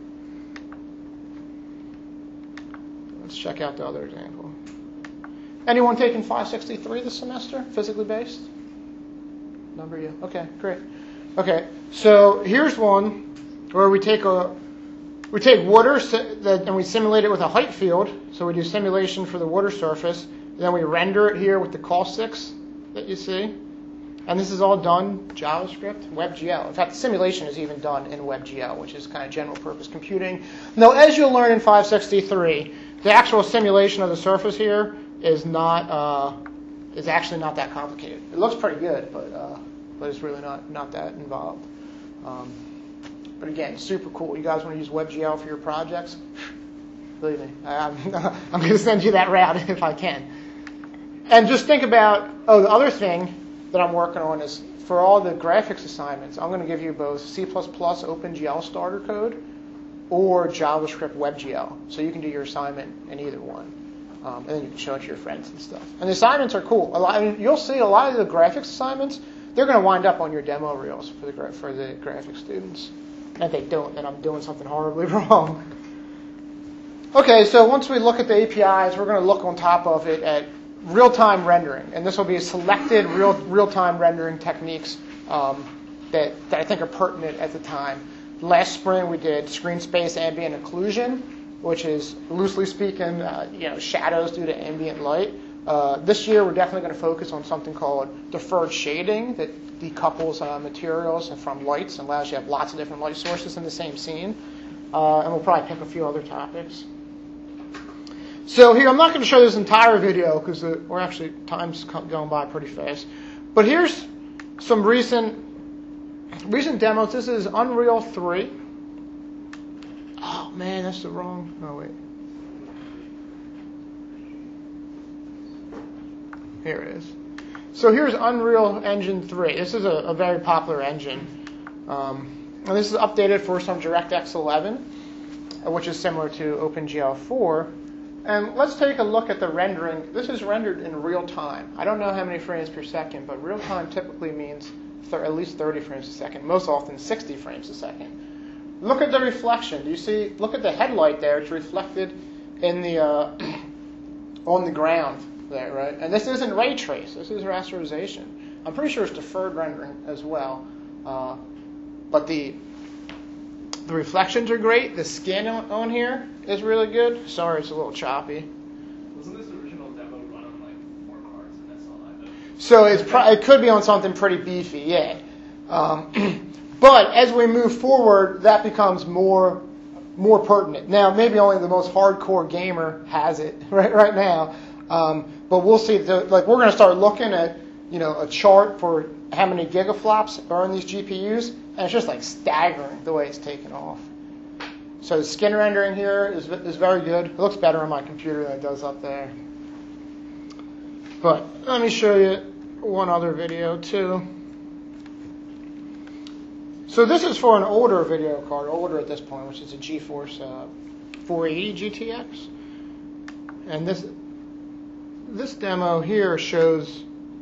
Let's check out the other example. Anyone taking five sixty-three this semester, physically based? Number you. Okay, great. Okay, so here's one where we take a we take water and we simulate it with a height field. So we do simulation for the water surface, and then we render it here with the caustics that you see. And this is all done JavaScript, WebGL. In fact, the simulation is even done in WebGL, which is kind of general purpose computing. Now, as you'll learn in five sixty-three, the actual simulation of the surface here is not uh, is actually not that complicated. It looks pretty good, but uh, but it's really not, not that involved. Um, but again, super cool. You guys want to use WebGL for your projects? Believe me, I'm, I'm going to send you that route if I can. And just think about, oh, the other thing that I'm working on is for all the graphics assignments, I'm going to give you both C plus plus OpenGL starter code or JavaScript WebGL. So you can do your assignment in either one. Um, and then you can show it to your friends and stuff. And the assignments are cool. A lot, I mean, you'll see a lot of the graphics assignments, they're going to wind up on your demo reels for the, gra- for the graphics students. And if they don't, then I'm doing something horribly wrong. Okay, so once we look at the A P Is, we're going to look on top of it at real-time rendering. And this will be selected real, real-time rendering techniques um, that, that I think are pertinent at the time. Last spring we did screen space ambient occlusion, which is, loosely speaking, uh, you know, shadows due to ambient light. Uh, this year we're definitely going to focus on something called deferred shading that decouples uh, materials from lights and allows you to have lots of different light sources in the same scene. Uh, and we'll probably pick a few other topics. So here, I'm not going to show this entire video because we're actually, time's going by pretty fast. But here's some recent recent demos. This is Unreal three. Oh man, that's the wrong. Oh wait. Here it is. So here's Unreal Engine three. This is a, a very popular engine. Um, and this is updated for some DirectX eleven, which is similar to OpenGL four. And let's take a look at the rendering. This is rendered in real time. I don't know how many frames per second, but real time typically means th- at least thirty frames a second, most often sixty frames a second. Look at the reflection. Do you see? Look at the headlight there. It's reflected in the uh, on the ground there, right? And this isn't ray trace. This is rasterization. I'm pretty sure it's deferred rendering as well. Uh, but the the reflections are great. The skin on, on here is really good. Sorry, it's a little choppy. Wasn't this original demo run on like four cards and that's all I know? So it's pro- it could be on something pretty beefy, yeah. Um, but as we move forward, that becomes more more pertinent. Now, maybe only the most hardcore gamer has it right right now, um, but we'll see. The, like we're going to start looking at you know a chart for how many gigaflops are in these G P Us, and it's just like staggering the way it's taken off. So the skin rendering here is is very good. It looks better on my computer than it does up there. But let me show you one other video too. So this is for an older video card, older at this point, which is a GeForce uh, four eighty G T X. And this this demo here shows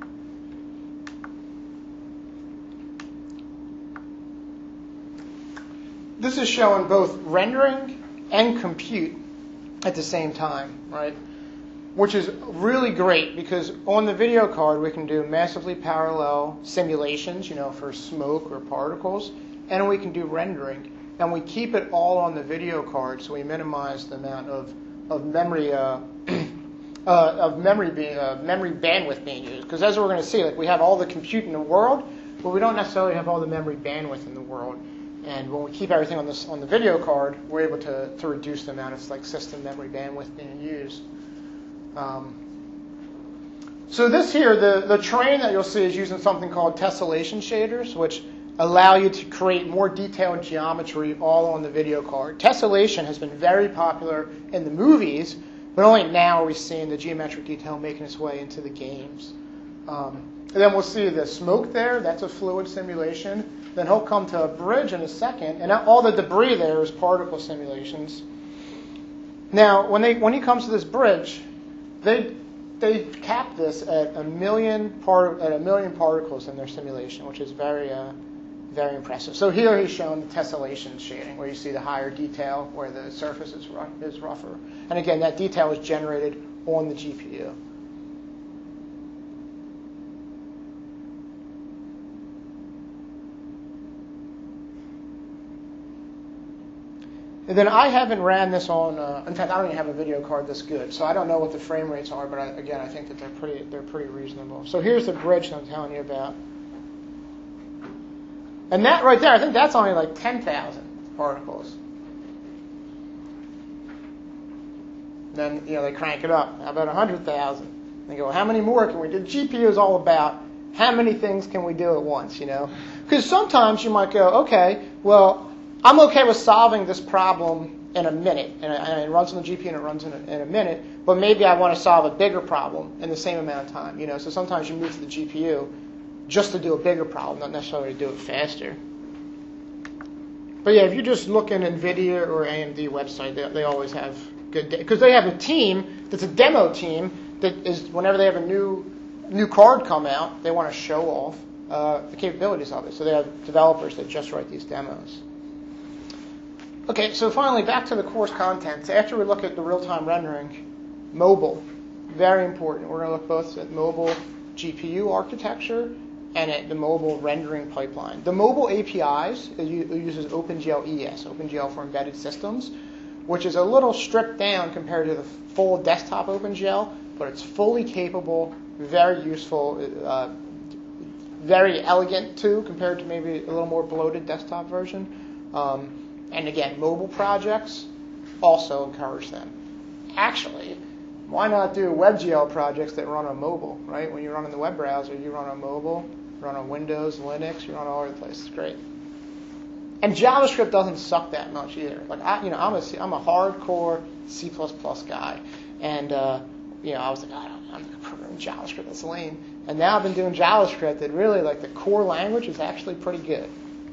this is showing both rendering and compute at the same time, right? Which is really great because on the video card we can do massively parallel simulations, you know, for smoke or particles, and we can do rendering, and we keep it all on the video card, so we minimize the amount of of memory uh, uh, of memory being uh, memory bandwidth being used. Because as we're going to see, like we have all the compute in the world, but we don't necessarily have all the memory bandwidth in the world. And when we keep everything on this on the video card, we're able to to reduce the amount of like system memory bandwidth being used. Um, so this here, the, the terrain that you'll see is using something called tessellation shaders, which allow you to create more detailed geometry all on the video card. Tessellation has been very popular in the movies, but only now are we seeing the geometric detail making its way into the games. Um, and then we'll see the smoke there. That's a fluid simulation. Then he'll come to a bridge in a second, and all the debris there is particle simulations. Now, when they when he comes to this bridge, They they cap this at a million part at a million particles in their simulation, which is very uh, very impressive. So here he's showing the tessellation shading, where you see the higher detail where the surface is rough, is rougher. And again, that detail is generated on the G P U. And then I haven't ran this on. Uh, in fact, I don't even have a video card this good, so I don't know what the frame rates are. But I, again, I think that they're pretty they're pretty reasonable. So here's the bridge that I'm telling you about, and that right there, I think that's only like ten thousand particles. Then you know they crank it up. How about one hundred thousand? They go, how many more can we do? The G P U is all about how many things can we do at once, you know? Because sometimes you might go, okay, well, I'm okay with solving this problem in a minute, and it runs on the G P U and it runs in a, in a minute, but maybe I want to solve a bigger problem in the same amount of time, you know? So sometimes you move to the G P U just to do a bigger problem, not necessarily to do it faster. But yeah, if you just look in NVIDIA or A M D website, they, they always have good, because they have a team that's a demo team that is, whenever they have a new new card come out, they want to show off uh, the capabilities of it. So they have developers that just write these demos. Okay, so finally, back to the course content. So after we look at the real-time rendering, mobile, very important. We're going to look both at mobile G P U architecture and at the mobile rendering pipeline. The mobile A P Is, it uses OpenGL E S, OpenGL for Embedded Systems, which is a little stripped down compared to the full desktop OpenGL, but it's fully capable, very useful, uh, very elegant too, compared to maybe a little more bloated desktop version. Um, and again, mobile projects, also encourage them. Actually, why not do WebGL projects that run on mobile, right? When you run in the web browser, you run on mobile, run on Windows, Linux, you run all over the place. It's great. And JavaScript doesn't suck that much either. Like I, you know, I'm a I'm a hardcore C plus plus guy, and uh, you know, I was like, I don't, I'm going to program JavaScript. That's lame. And now I've been doing JavaScript that really, like, the core language is actually pretty good.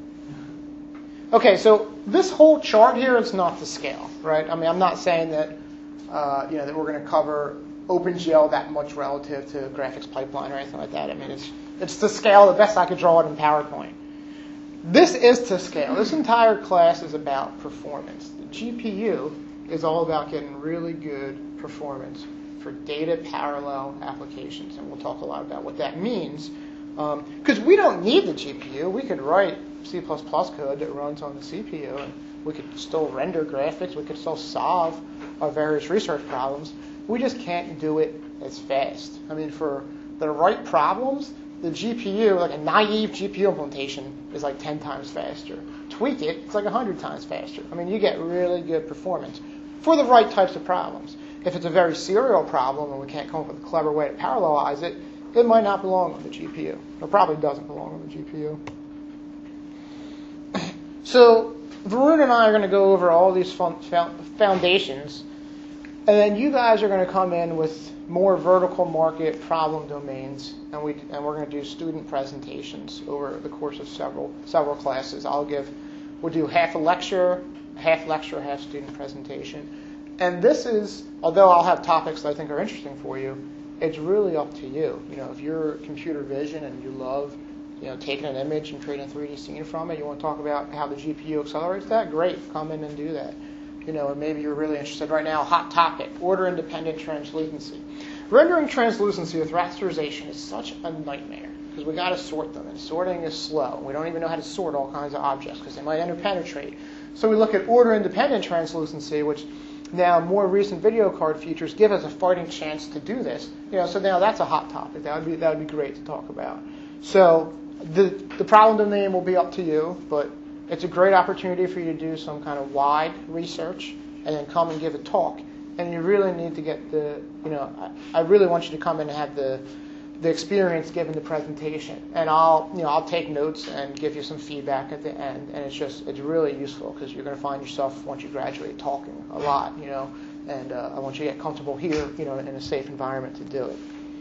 Okay, so this whole chart here is not to scale, right? I mean, I'm not saying that uh, you know that we're going to cover OpenGL that much relative to graphics pipeline or anything like that. I mean, it's it's to scale the best I could draw it in PowerPoint. This is to scale. This entire class is about performance. The G P U is all about getting really good performance for data parallel applications, and we'll talk a lot about what that means. Because um, we don't need the G P U. We could write C plus plus code that runs on the C P U, and we could still render graphics. We could still solve our various research problems. We just can't do it as fast. I mean, for the right problems, the G P U, like a naive G P U implementation, is like ten times faster. Tweak it, it's like one hundred times faster. I mean, you get really good performance for the right types of problems. If it's a very serial problem and we can't come up with a clever way to parallelize it, it might not belong on the G P U. It probably doesn't belong on the G P U. So Varun and I are going to go over all these foundations, and then you guys are going to come in with more vertical market problem domains, and we and we're going to do student presentations over the course of several several classes. I'll give, we'll do half a lecture, half lecture, half student presentation. And this is, although I'll have topics that I think are interesting for you, it's really up to you. You know, if you're computer vision and you love, you know, taking an image and creating a three D scene from it, you want to talk about how the G P U accelerates that, great, come in and do that. You know, and maybe you're really interested right now, hot topic, order-independent translucency. Rendering translucency with rasterization is such a nightmare because we got to sort them, and sorting is slow. We don't even know how to sort all kinds of objects because they might interpenetrate. So we look at order-independent translucency, which now more recent video card features give us a fighting chance to do this. You know, so now that's a hot topic. That would be that would be great to talk about. So the the problem domain will be up to you, but it's a great opportunity for you to do some kind of wide research and then come and give a talk. And you really need to get the, you know, I, I really want you to come in and have the the experience giving the presentation. And I'll, you know, I'll take notes and give you some feedback at the end. And it's just, it's really useful because you're going to find yourself, once you graduate, talking a lot, you know. And uh, I want you to get comfortable here, you know, in a safe environment to do it.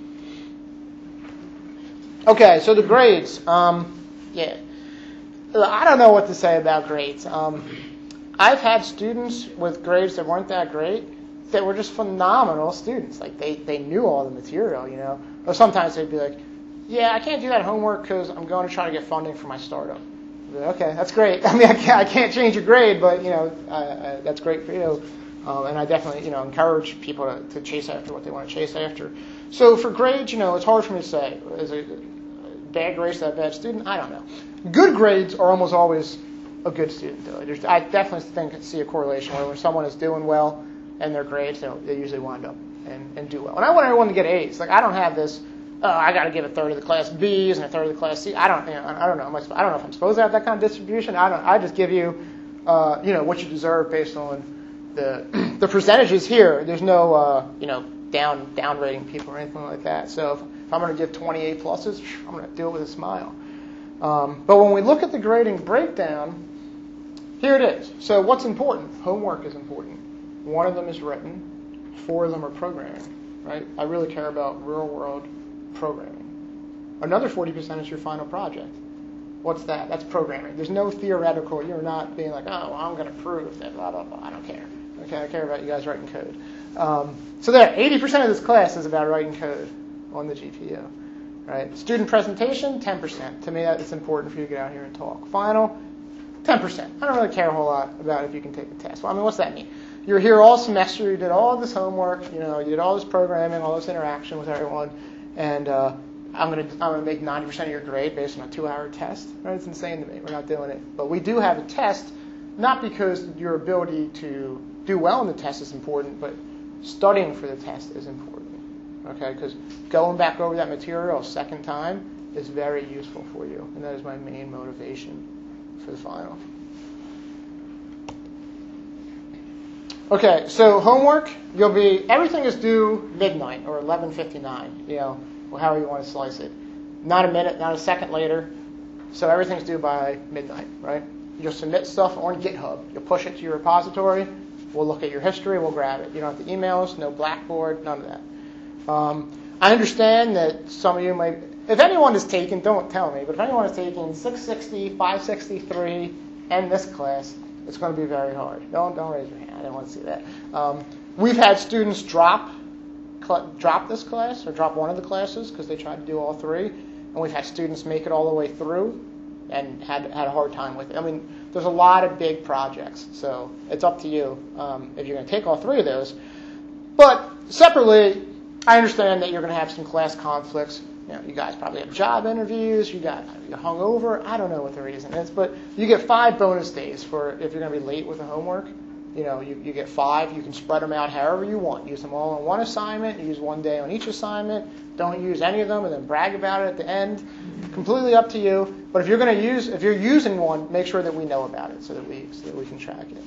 Okay, so the grades. Um, yeah. I don't know what to say about grades. Um, I've had students with grades that weren't that great that were just phenomenal students. Like, they, they knew all the material, you know. Or sometimes they'd be like, yeah, I can't do that homework because I'm going to try to get funding for my startup. I'd be like, okay, that's great. I mean, I can't, I can't change your grade, but, you know, uh, uh, that's great for you. Um, and I definitely, you know, encourage people to, to chase after what they want to chase after. So for grades, you know, it's hard for me to say. Is a bad grade that bad student? I don't know. Good grades are almost always a good student, though. There's, I definitely think see a correlation where when someone is doing well and their grades, they, they usually wind up and, and do well. And I want everyone to get A's. Like, I don't have this, oh, I got to give a third of the class B's and a third of the class C. I don't, you know, I don't know. I don't know if I'm supposed to have that kind of distribution. I don't. I just give you, uh, you know, what you deserve based on the the percentages here. There's no, uh, you know, down down rating people or anything like that. So if, if If I'm going to give twenty-eight pluses, I'm going to do it with a smile. Um, but when we look at the grading breakdown, here it is. So what's important? Homework is important. One of them is written. Four of them are programming. Right? I really care about real-world programming. Another forty percent is your final project. What's that? That's programming. There's no theoretical. You're not being like, oh, well, I'm going to prove that blah, blah, blah. I don't care. Okay, I care about you guys writing code. Um, so there, eighty percent of this class is about writing code on the G P U. Right? Student presentation, ten percent. To me, it's important for you to get out here and talk. Final, ten percent. I don't really care a whole lot about if you can take a test. Well, I mean, what's that mean? You're here all semester. You did all this homework. You know, you did all this programming, all this interaction with everyone, and uh, I'm going to I'm going to make ninety percent of your grade based on a two-hour test. Right? It's insane to me. We're not doing it. But we do have a test, not because your ability to do well in the test is important, but studying for the test is important. Okay? Because going back over that material a second time is very useful for you, and that is my main motivation for the final. Okay, so homework, you'll be, everything is due midnight or eleven fifty-nine, you know, or however you want to slice it. Not a minute, not a second later. So everything's due by midnight, right? You'll submit stuff on GitHub. You'll push it to your repository. We'll look at your history. We'll grab it. You don't have to email us, no Blackboard, none of that. Um, I understand that some of you might, if anyone is taking, don't tell me, but if anyone is taking six sixty, five sixty-three, and this class, it's going to be very hard. Don't don't raise your hand. I didn't want to see that. Um, we've had students drop cl- drop this class or drop one of the classes because they tried to do all three, and we've had students make it all the way through and had had a hard time with it. I mean, there's a lot of big projects, so it's up to you um, if you're going to take all three of those. But separately, I understand that you're going to have some class conflicts. You know, you guys probably have job interviews. You got you're hungover. I don't know what the reason is, but you get five bonus days for if you're going to be late with the homework. You know, you, you get five. You can spread them out however you want. Use them all on one assignment. Use one day on each assignment. Don't use any of them and then brag about it at the end. Completely up to you. But if you're going to use, if you're using one, make sure that we know about it so that we so that we can track it.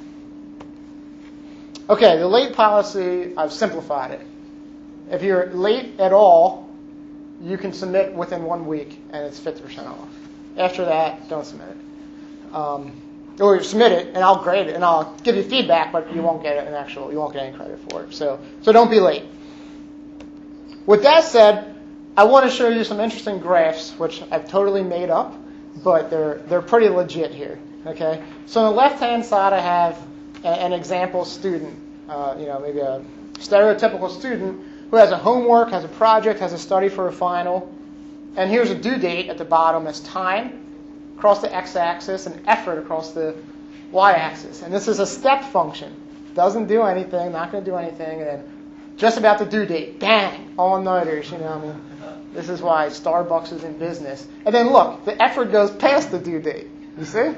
Okay, the late policy, I've simplified it. If you're late at all, you can submit within one week, and it's fifty percent off. After that, don't submit it. Um, or submit it, and I'll grade it, and I'll give you feedback, but you won't get an actual, you won't get any credit for it. So, so don't be late. With that said, I want to show you some interesting graphs, which I've totally made up, but they're they're pretty legit here. Okay. So on the left-hand side, I have a, an example student, uh, you know, maybe a stereotypical student who has a homework, has a project, has a study for a final. And here's a due date at the bottom. That's time across the x-axis and effort across the y-axis. And this is a step function. Doesn't do anything, not going to do anything. And then just about the due date, bang, all-nighters. You know, I mean, this is why Starbucks is in business. And then look, the effort goes past the due date. You see?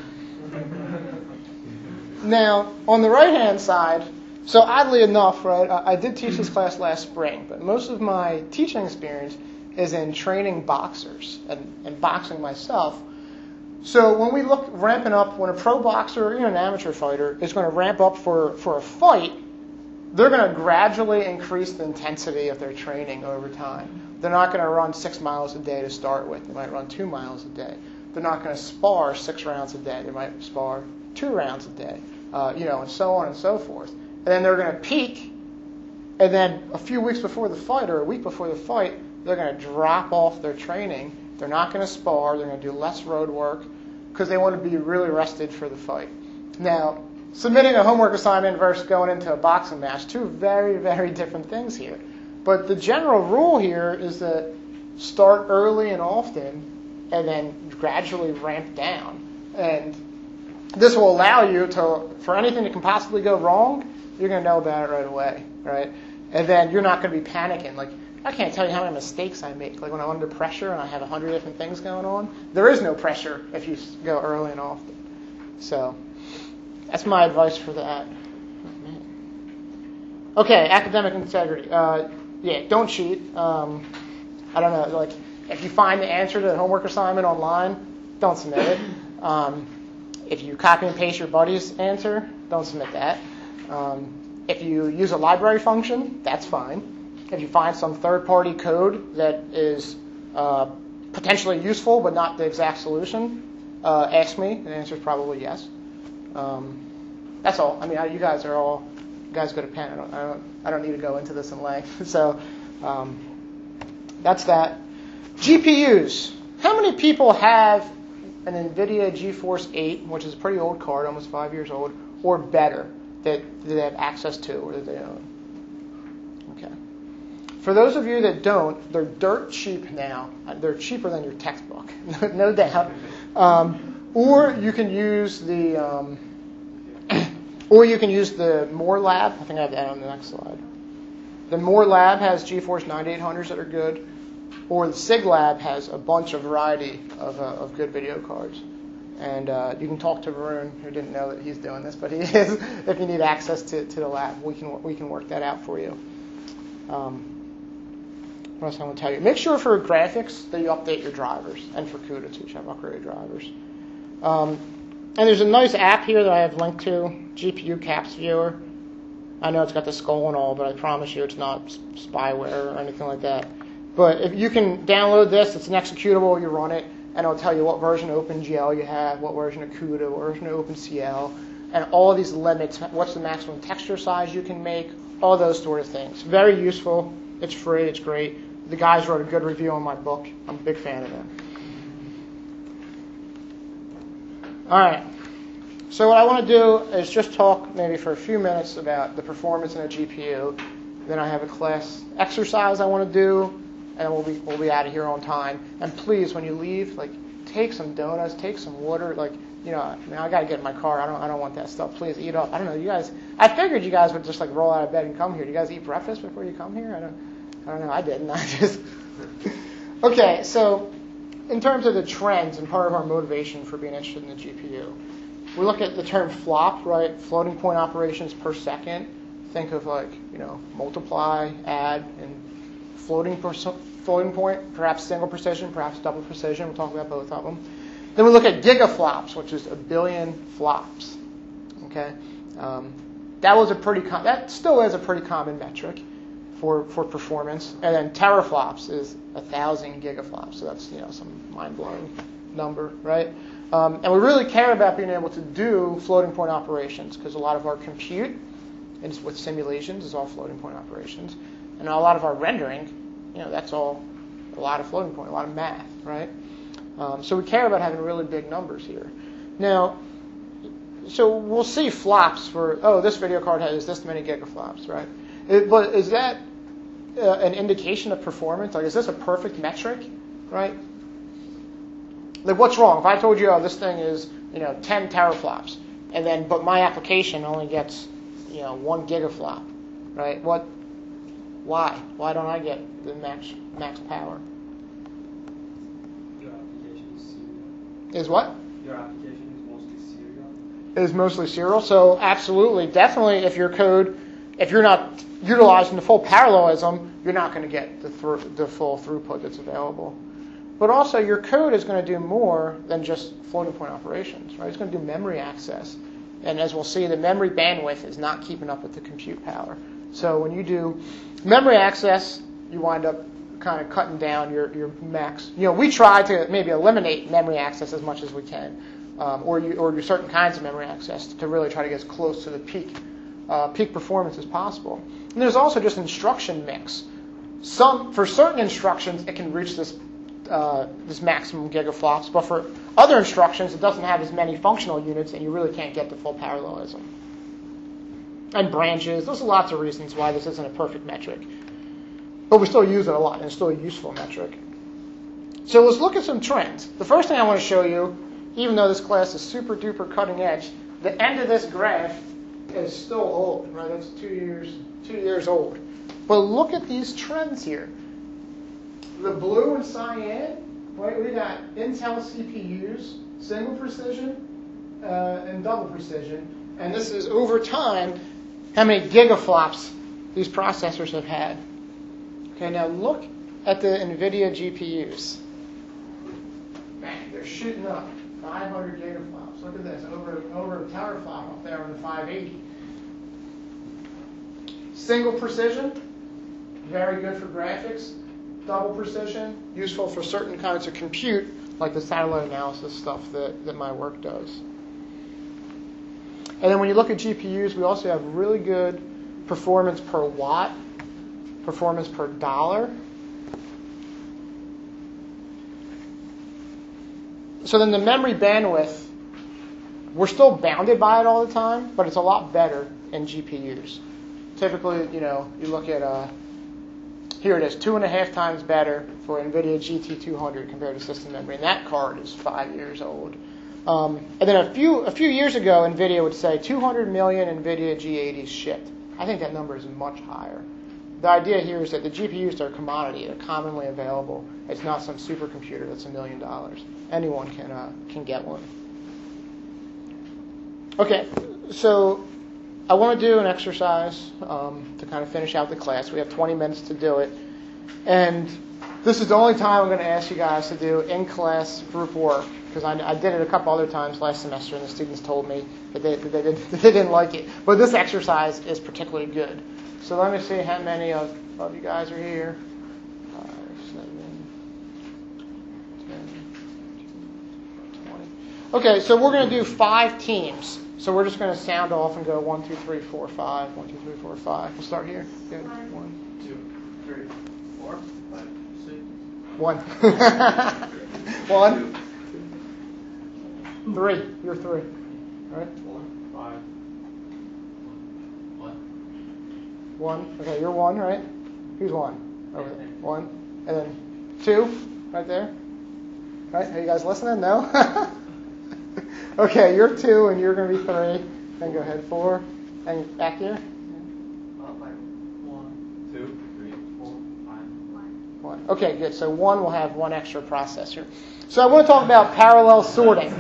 Now, on the right-hand side, so oddly enough, right, I did teach this class last spring, but most of my teaching experience is in training boxers and, and boxing myself. So when we look ramping up, when a pro boxer or even an amateur fighter is going to ramp up for, for a fight, they're going to gradually increase the intensity of their training over time. They're not going to run six miles a day to start with. They might run two miles a day. They're not going to spar six rounds a day. They might spar two rounds a day, uh, you know, and so on and so forth. And then they're going to peak, and then a few weeks before the fight or a week before the fight, they're going to drop off their training. They're not going to spar. They're going to do less road work because they want to be really rested for the fight. Now, submitting a homework assignment versus going into a boxing match, two very, very different things here. But the general rule here is that start early and often and then gradually ramp down. And this will allow you to, for anything that can possibly go wrong, you're going to know about it right away, right? And then you're not going to be panicking. Like, I can't tell you how many mistakes I make. Like when I'm under pressure and I have a hundred different things going on, there is no pressure if you go early and often. So that's my advice for that. Okay, academic integrity. Uh, yeah, don't cheat. Um, I don't know. Like, if you find the answer to the homework assignment online, don't submit it. Um, if you copy and paste your buddy's answer, don't submit that. Um, if you use a library function, that's fine. If you find some third-party code that is uh, potentially useful but not the exact solution, uh, ask me. The answer is probably yes. Um, that's all. I mean, I, you guys are all you guys go to Penn. I don't, I don't, I don't need to go into this in length. So um, that's that. G P Us. How many people have an NVIDIA GeForce eight, which is a pretty old card, almost five years old, or better, that, that they have access to or that they own? Okay. For those of you that don't, they're dirt cheap now. They're cheaper than your textbook, no doubt. Um, or you can use the, um, or you can use the Moore Lab. I think I have that on the next slide. The Moore Lab has GeForce ninety-eight hundreds that are good, or the SIG Lab has a bunch of variety of, uh, of good video cards. And uh, you can talk to Varun, who didn't know that he's doing this, but he is. If you need access to, to the lab, we can we can work that out for you. Um, what else I want to tell you? Make sure for graphics that you update your drivers, and for CUDA too, you have upgraded drivers. Um, and there's a nice app here that I have linked to, G P U Caps Viewer. I know it's got the skull and all, but I promise you it's not spyware or anything like that. But if you can download this, it's an executable, you run it, and it'll tell you what version of OpenGL you have, what version of CUDA, what version of OpenCL, and all of these limits, what's the maximum texture size you can make, all those sort of things. Very useful. It's free. It's great. The guys wrote a good review on my book. I'm a big fan of them. All right. So what I want to do is just talk maybe for a few minutes about the performance in a G P U. Then I have a class exercise I want to do, and we'll be we'll be out of here on time. And please, when you leave, like take some donuts, take some water. Like you know, I mean, I got to get in my car. I don't I don't want that stuff. Please eat up. I don't know. You guys, I figured you guys would just like roll out of bed and come here. Do you guys eat breakfast before you come here? I don't I don't know. I didn't. I just okay. So in terms of the trends and part of our motivation for being interested in the G P U, we look at the term flop, right? Floating point operations per second. Think of like, you know, multiply, add, and floating floating point, perhaps single precision, perhaps double precision. We'll talk about both of them. Then we look at gigaflops, which is a billion flops. Okay, um, that was a pretty com- that still is a pretty common metric for for performance. And then teraflops is a thousand gigaflops. So that's you know some mind blowing number, right? Um, and we really care about being able to do floating point operations because a lot of our compute is with simulations is all floating point operations, and a lot of our rendering, you know, that's all a lot of floating point, a lot of math, right? Um, so we care about having really big numbers here. Now, so we'll see flops for oh, this video card has this many gigaflops, right? It, but is that uh, an indication of performance? Like, is this a perfect metric, right? Like, what's wrong? If I told you, oh, this thing is, you know, ten teraflops, and then, but my application only gets, you know, one gigaflop, right? What? Why? Why don't I get the max max power? Your application is serial. Is what? Your application is mostly serial. It is mostly serial. So absolutely, definitely, if your code, if you're not utilizing the full parallelism, you're not going to get the thro- the full throughput that's available. But also, your code is going to do more than just floating point operations, right? It's going to do memory access. And as we'll see, the memory bandwidth is not keeping up with the compute power. So when you do memory access, you wind up kind of cutting down your, your max. You know, we try to maybe eliminate memory access as much as we can, um, or you, or do certain kinds of memory access to really try to get as close to the peak uh, peak performance as possible. And there's also just instruction mix. Some for certain instructions, it can reach this. Uh, this maximum gigaflops, but for other instructions, it doesn't have as many functional units, and you really can't get the full parallelism. And branches, there's lots of reasons why this isn't a perfect metric. But we still use it a lot, and it's still a useful metric. So let's look at some trends. The first thing I want to show you, even though this class is super duper cutting edge, the end of this graph is still old, right? It's two years, two years old. But look at these trends here. The blue and cyan, right? We got Intel C P Us, single precision uh, and double precision, and this is over time how many gigaflops these processors have had. Okay, now look at the NVIDIA G P Us. Bang, they're shooting up, five hundred gigaflops. Look at this, over over a teraflop up there on the five eighty. Single precision, very good for graphics. Double precision, useful for certain kinds of compute, like the satellite analysis stuff that, that my work does. And then when you look at G P Us, we also have really good performance per watt, performance per dollar. So then the memory bandwidth, we're still bounded by it all the time, but it's a lot better in G P Us. Typically, you know, you look at, uh, here it is, two and a half times better for NVIDIA G T two hundred compared to system memory, and that card is five years old. Um, and then a few a few years ago, NVIDIA would say two hundred million NVIDIA G eighties shipped. I think that number is much higher. The idea here is that the G P Us are a commodity; they're commonly available. It's not some supercomputer that's a million dollars. Anyone can uh, can get one. Okay, so I want to do an exercise um, to kind of finish out the class. We have twenty minutes to do it. And this is the only time I'm going to ask you guys to do in-class group work, because I, I did it a couple other times last semester, and the students told me that they, that they, didn't, that they didn't like it. But this exercise is particularly good. So let me see how many of, of you guys are here. Five, seven, ten, twenty. Okay, so we're going to do five teams. So we're just going to sound off and go one, two, three, four, five. One, two, three, four, five. We'll start here. Good. One, two, three, four, five, six. One. One. Three. You're three. All right. One, five. One. One. Okay, you're one, right? Who's one? Over there. One. And then two, right there. Right? Are you guys listening? No? Okay, you're two and you're going to be three. Then go ahead, four. And back here? One, two, three, four, five. One. Okay, good. So one will have one extra processor. So I want to talk about parallel sorting.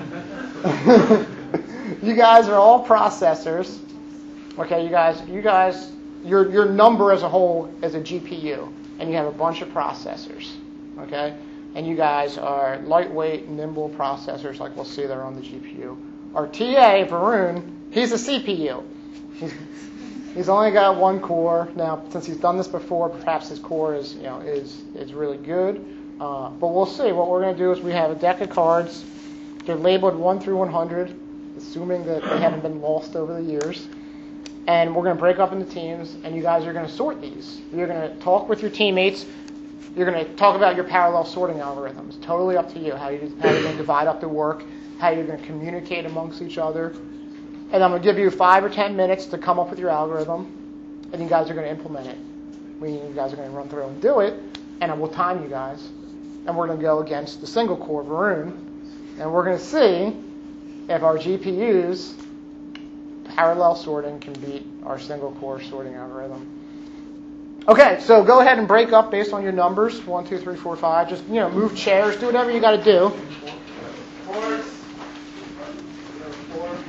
You guys are all processors. Okay, you guys, you guys, your your number as a whole is a G P U, and you have a bunch of processors. Okay? And you guys are lightweight, nimble processors, like we'll see there on the G P U. Our T A, Varun, he's a C P U. He's, he's only got one core. Now, since he's done this before, perhaps his core is, you know, is is really good. Uh, but we'll see. What we're going to do is we have a deck of cards. They're labeled one through one hundred, assuming that they haven't been lost over the years. And we're going to break up into teams, and you guys are going to sort these. You're going to talk with your teammates. You're going to talk about your parallel sorting algorithms. Totally up to you, how, you, how you're going to divide up the work, how you're going to communicate amongst each other. And I'm going to give you five or ten minutes to come up with your algorithm, and you guys are going to implement it. Meaning you guys are going to run through and do it, and I will time you guys. And we're going to go against the single core Varun, and we're going to see if our G P Us parallel sorting can beat our single core sorting algorithm. Okay, so go ahead and break up based on your numbers. One, two, three, four, five. Just, you know, move chairs. Do whatever you got to do. Four. Four.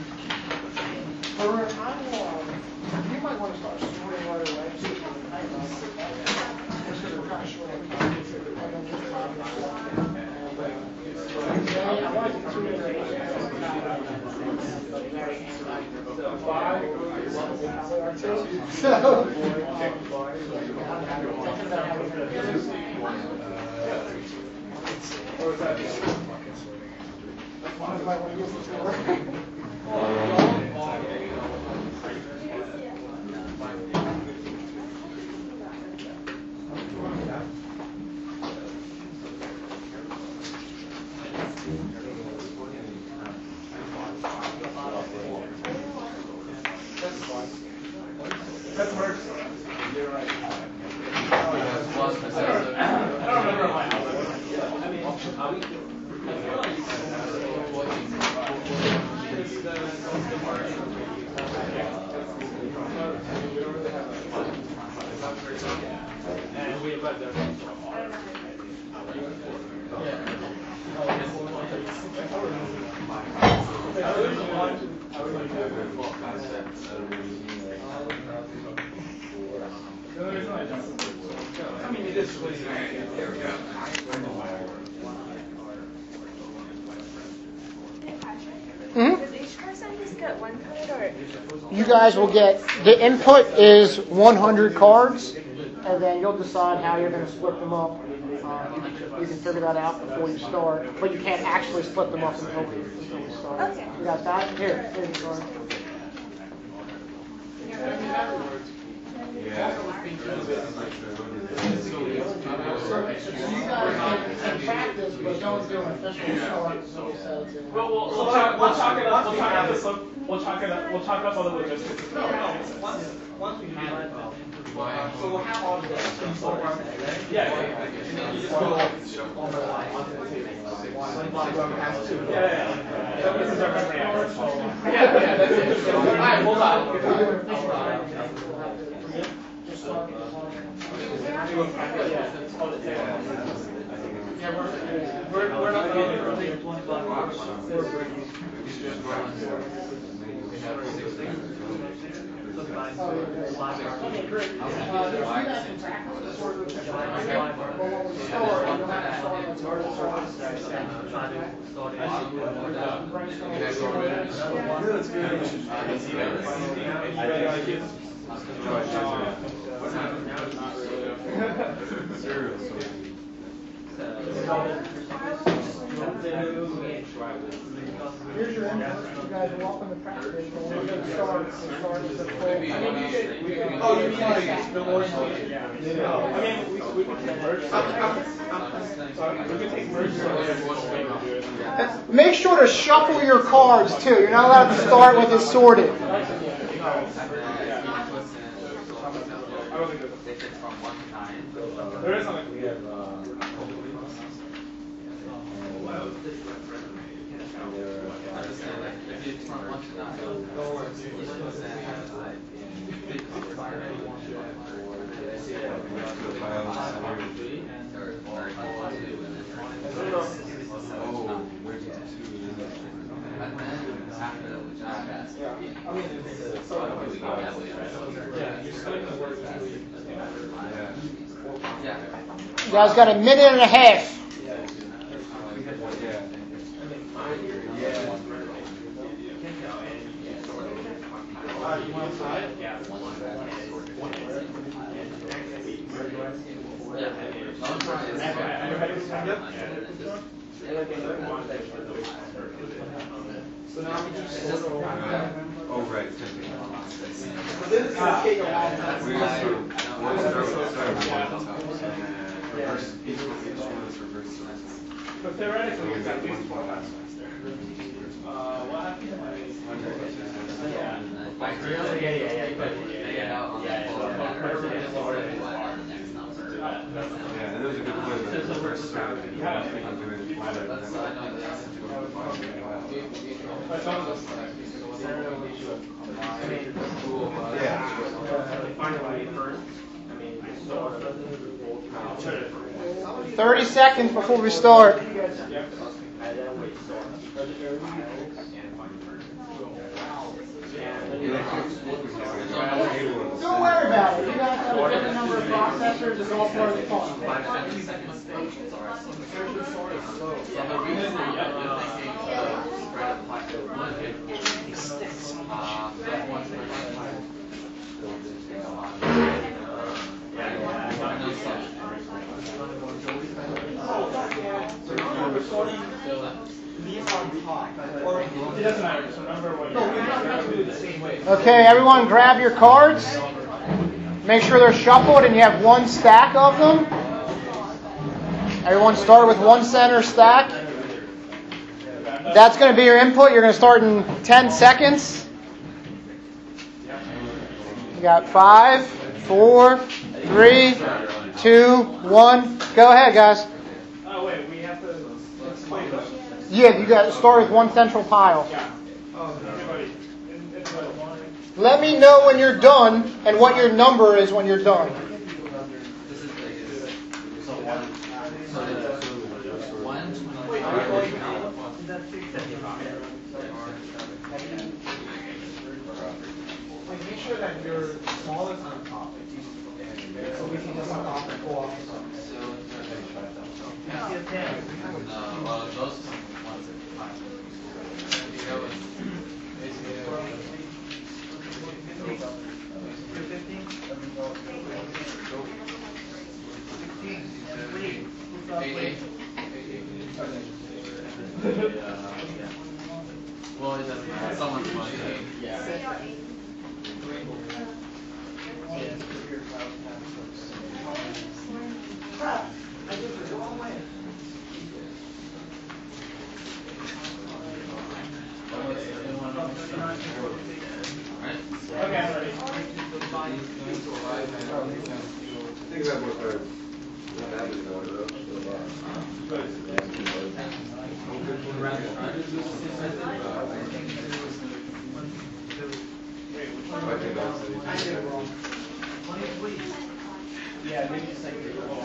You might want to start sorting right away. Five. So, that works. You're right. And we have let them I mean, it is really there we go. Mm-hmm. Does each person just get one card, or You guys will get, the input is one hundred cards, and then you'll decide how you're going to split them up. Um, you, can, you can figure that out before you start, but you can't actually split them up until we, until we start. Okay. You guys got it? Here, here you go. Yeah. Practice, but don't do an official start. We'll, we'll, we'll, talk, we'll talk it up. We'll talk up the some. We'll talk it up. We'll talk up all the logistics. No, no. Once, once we have it, so we'll have all the program. Yeah. Yeah. You just go on the line onto the table. One program has two. Yeah, yeah, yeah. So this is our memory hours. Yeah, yeah, that's it. All right, hold on. Just start. Yeah, we're, we're, we're not going to early. Okay, great. Uh, there's two guys in practice. Sort of the but when we start, you'll have to start with the Here's your input. You guys are welcome to practice, but when we're going to start, we'll start with the full. Oh, you mean like the more yeah. I mean, we, we can take merge. Sorry, we can take merge. Make sure to shuffle your cards too. You're not allowed to start with it sorted. There is something. You guys got a minute and a half. So now we just sort of. Oh, right. So this is going to take a long time. We just sort of, we'll start with start with one and then reverse, each one is reverse slices. But theoretically, it's at least four times faster. Uh, what happened? Yeah. Yeah, yeah, yeah. You could lay it out on that floor. Yeah, and there's a good point about the first serve. I'm doing it flat out. That's, I know that's. Thirty seconds before we start. Don't worry about it. You guys have a different number of processors. It's all part of the fun. It doesn't matter. Just remember what No, we have to do it the same way. Okay, everyone grab your cards. Make sure they're shuffled and you have one stack of them. Everyone start with one center stack. That's going to be your input. You're going to start in ten seconds. You got five, four, three, two, one. Go ahead, guys. Oh, wait, we have to explain this. Yeah, you got to start with one central pile. Yeah. Everybody. Let me know when you're done and what your number is when you're done. Make sure that your smallest on top. So we can just off and go off. Uh, well, those ones are fine. fifteen? Someone's money. Yeah. Think about what our families are, though. Yeah, maybe just like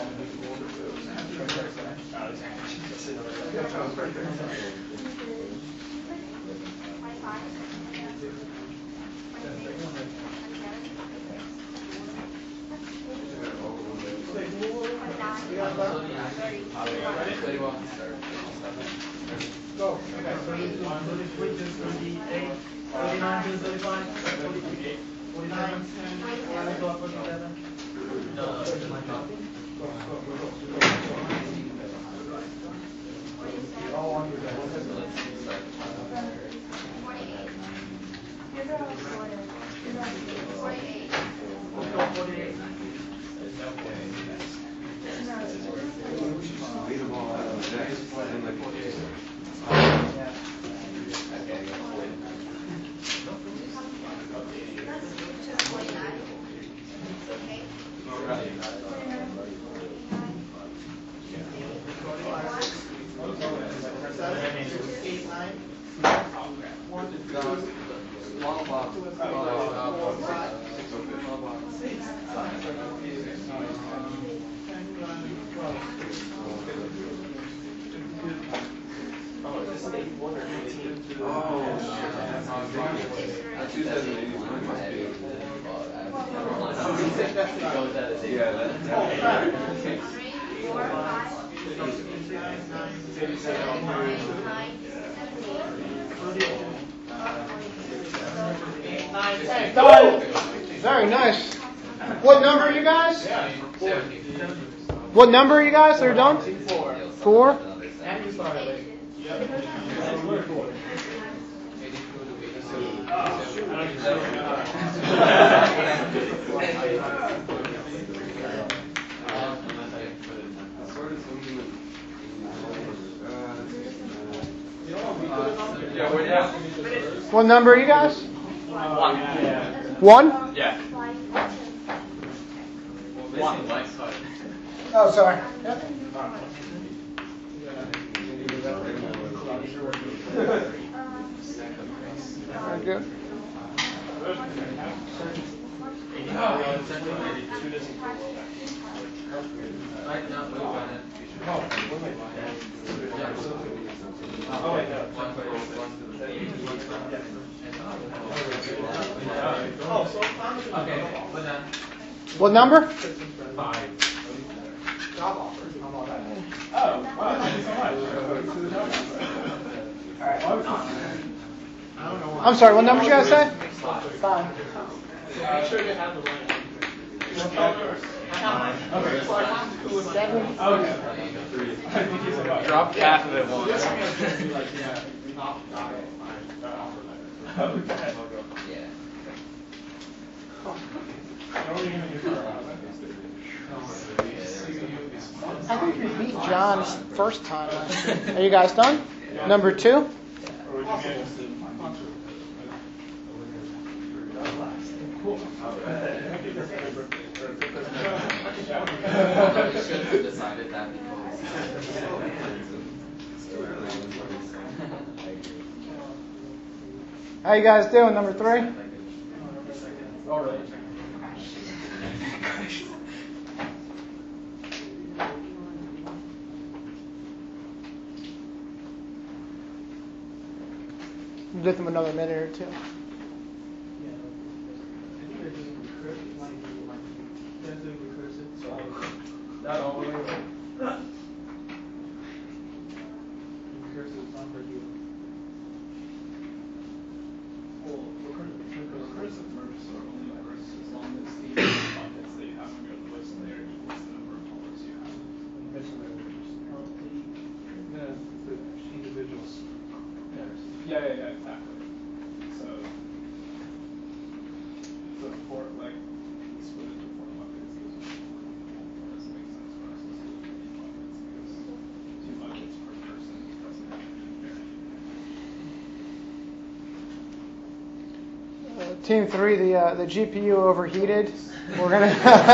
Go. Okay, thirty-one, thirty-three to thirty-eight, thirty-nine to thirty-five, forty-eight, forty-seven, forty-eight, forty-seven. No, it's like that. All on your desk. Forty-eight. Let's go forty-eight. Lead them all out of the deck, and like, Done. Very nice. What number are you guys? What number are you guys that are done? Four. What number are you guys? One. One? Yeah. One. Oh, sorry. Yep. Very good. What number? Five. Job offer. How about that? Oh, wow, thank you so much. I'm sorry, what number did you guys say? Five. Five. Make sure you have the right. Seven. Okay. Thank you so much. Drop half of it once. Okay. Yeah. I think you beat John's first time. Are you guys done? Number two? Cool. We should have decided that because How you guys doing? Number three? All right. Give them another minute or two. That all the way around. Recursive not for you. Well, recursive merges are only recursive as long as the buckets that you have on your list layer equals the number of colors you have. The individuals. Yeah, yeah, yeah, exactly. team three, the uh, the G P U overheated. We're gonna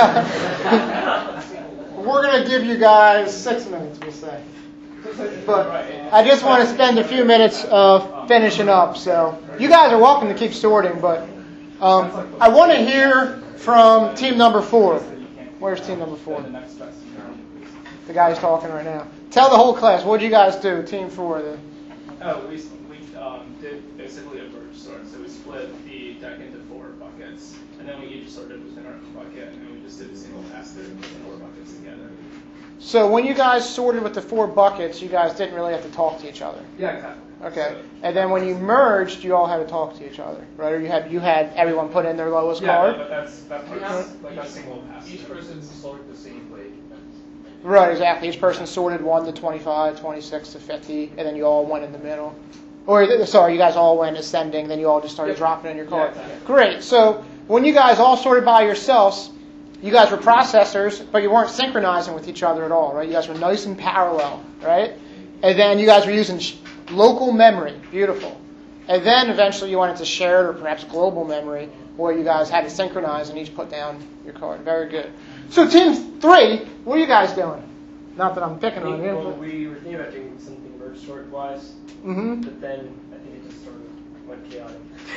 we're gonna give you guys six minutes, we'll say. But I just want to spend a few minutes uh, finishing up. So you guys are welcome to keep sorting, but um, I want to hear from team number four. Where's team number four? The guy's talking right now. Tell the whole class, what did you guys do, team four? The, Oh, we we um, did basically a merge sort. So we split the deck into four buckets, and then we each sorted within our bucket, and then we just did a single pass through the four buckets together. So when you guys sorted with the four buckets, you guys didn't really have to talk to each other. Yeah, exactly. Okay. And then when you merged, you all had to talk to each other, right? Or you had you had everyone put in their lowest yeah, card. Yeah, but that's that's Okay. like a single pass. Each person sorted the same way. Right, exactly. Each person sorted one to twenty-five, twenty-six to fifty, and then you all went in the middle. Or, sorry, you guys all went ascending, then you all just started Yep. dropping in your card. Yeah, yeah. Great. So when you guys all sorted by yourselves, you guys were processors, but you weren't synchronizing with each other at all, right? You guys were nice and parallel, right? And then you guys were using sh- local memory. Beautiful. And then eventually you went into shared or perhaps global memory, where you guys had to synchronize and each put down your card. Very good. So team three, what are you guys doing? Not that I'm picking on you. Well, But... we were thinking about doing something merge sort wise, Mm-hmm. but then I think it just sort of went chaotic.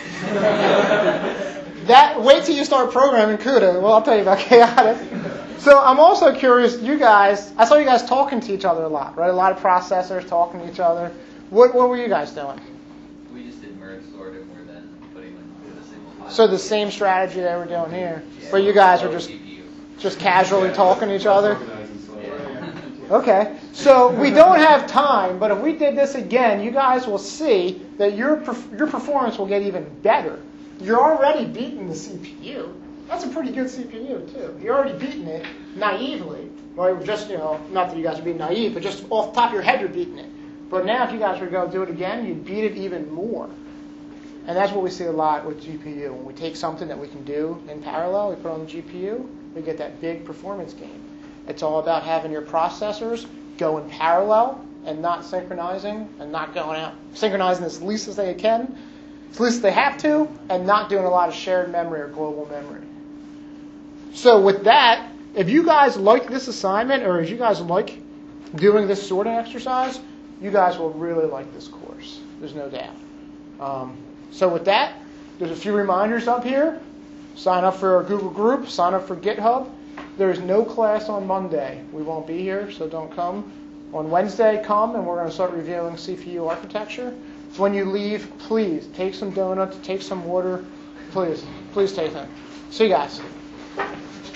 That wait till you start programming CUDA. Well, I'll tell you about chaotic. So I'm also curious. You guys, I saw you guys talking to each other a lot, right? A lot of processors talking to each other. What what were you guys doing? We just did merge sort and we're then putting them in a single file. So the same strategy they were doing here, but you guys were just just casually talking to each other. Okay, so we don't have time, but if we did this again, you guys will see that your your performance will get even better. You're already beating the C P U. That's a pretty good C P U too. You're already beating it naively, right? Just you know, not that you guys are being naive, but just off the top of your head, you're beating it. But now, if you guys were going to do it again, you'd beat it even more. And that's what we see a lot with G P U. When we take something that we can do in parallel, we put it on the G P U, we get that big performance gain. It's all about having your processors go in parallel and not synchronizing and not going out, synchronizing as least as they can, as least as they have to, and not doing a lot of shared memory or global memory. So with that, if you guys like this assignment or if you guys like doing this sorting exercise, you guys will really like this course. There's no doubt. Um, so with that, there's a few reminders up here. Sign up for our Google group. Sign up for GitHub. There is no class on Monday. We won't be here, so don't come. On Wednesday, come, and we're going to start reviewing C P U architecture. When you leave, please take some donuts, take some water. Please, please take them. See you guys.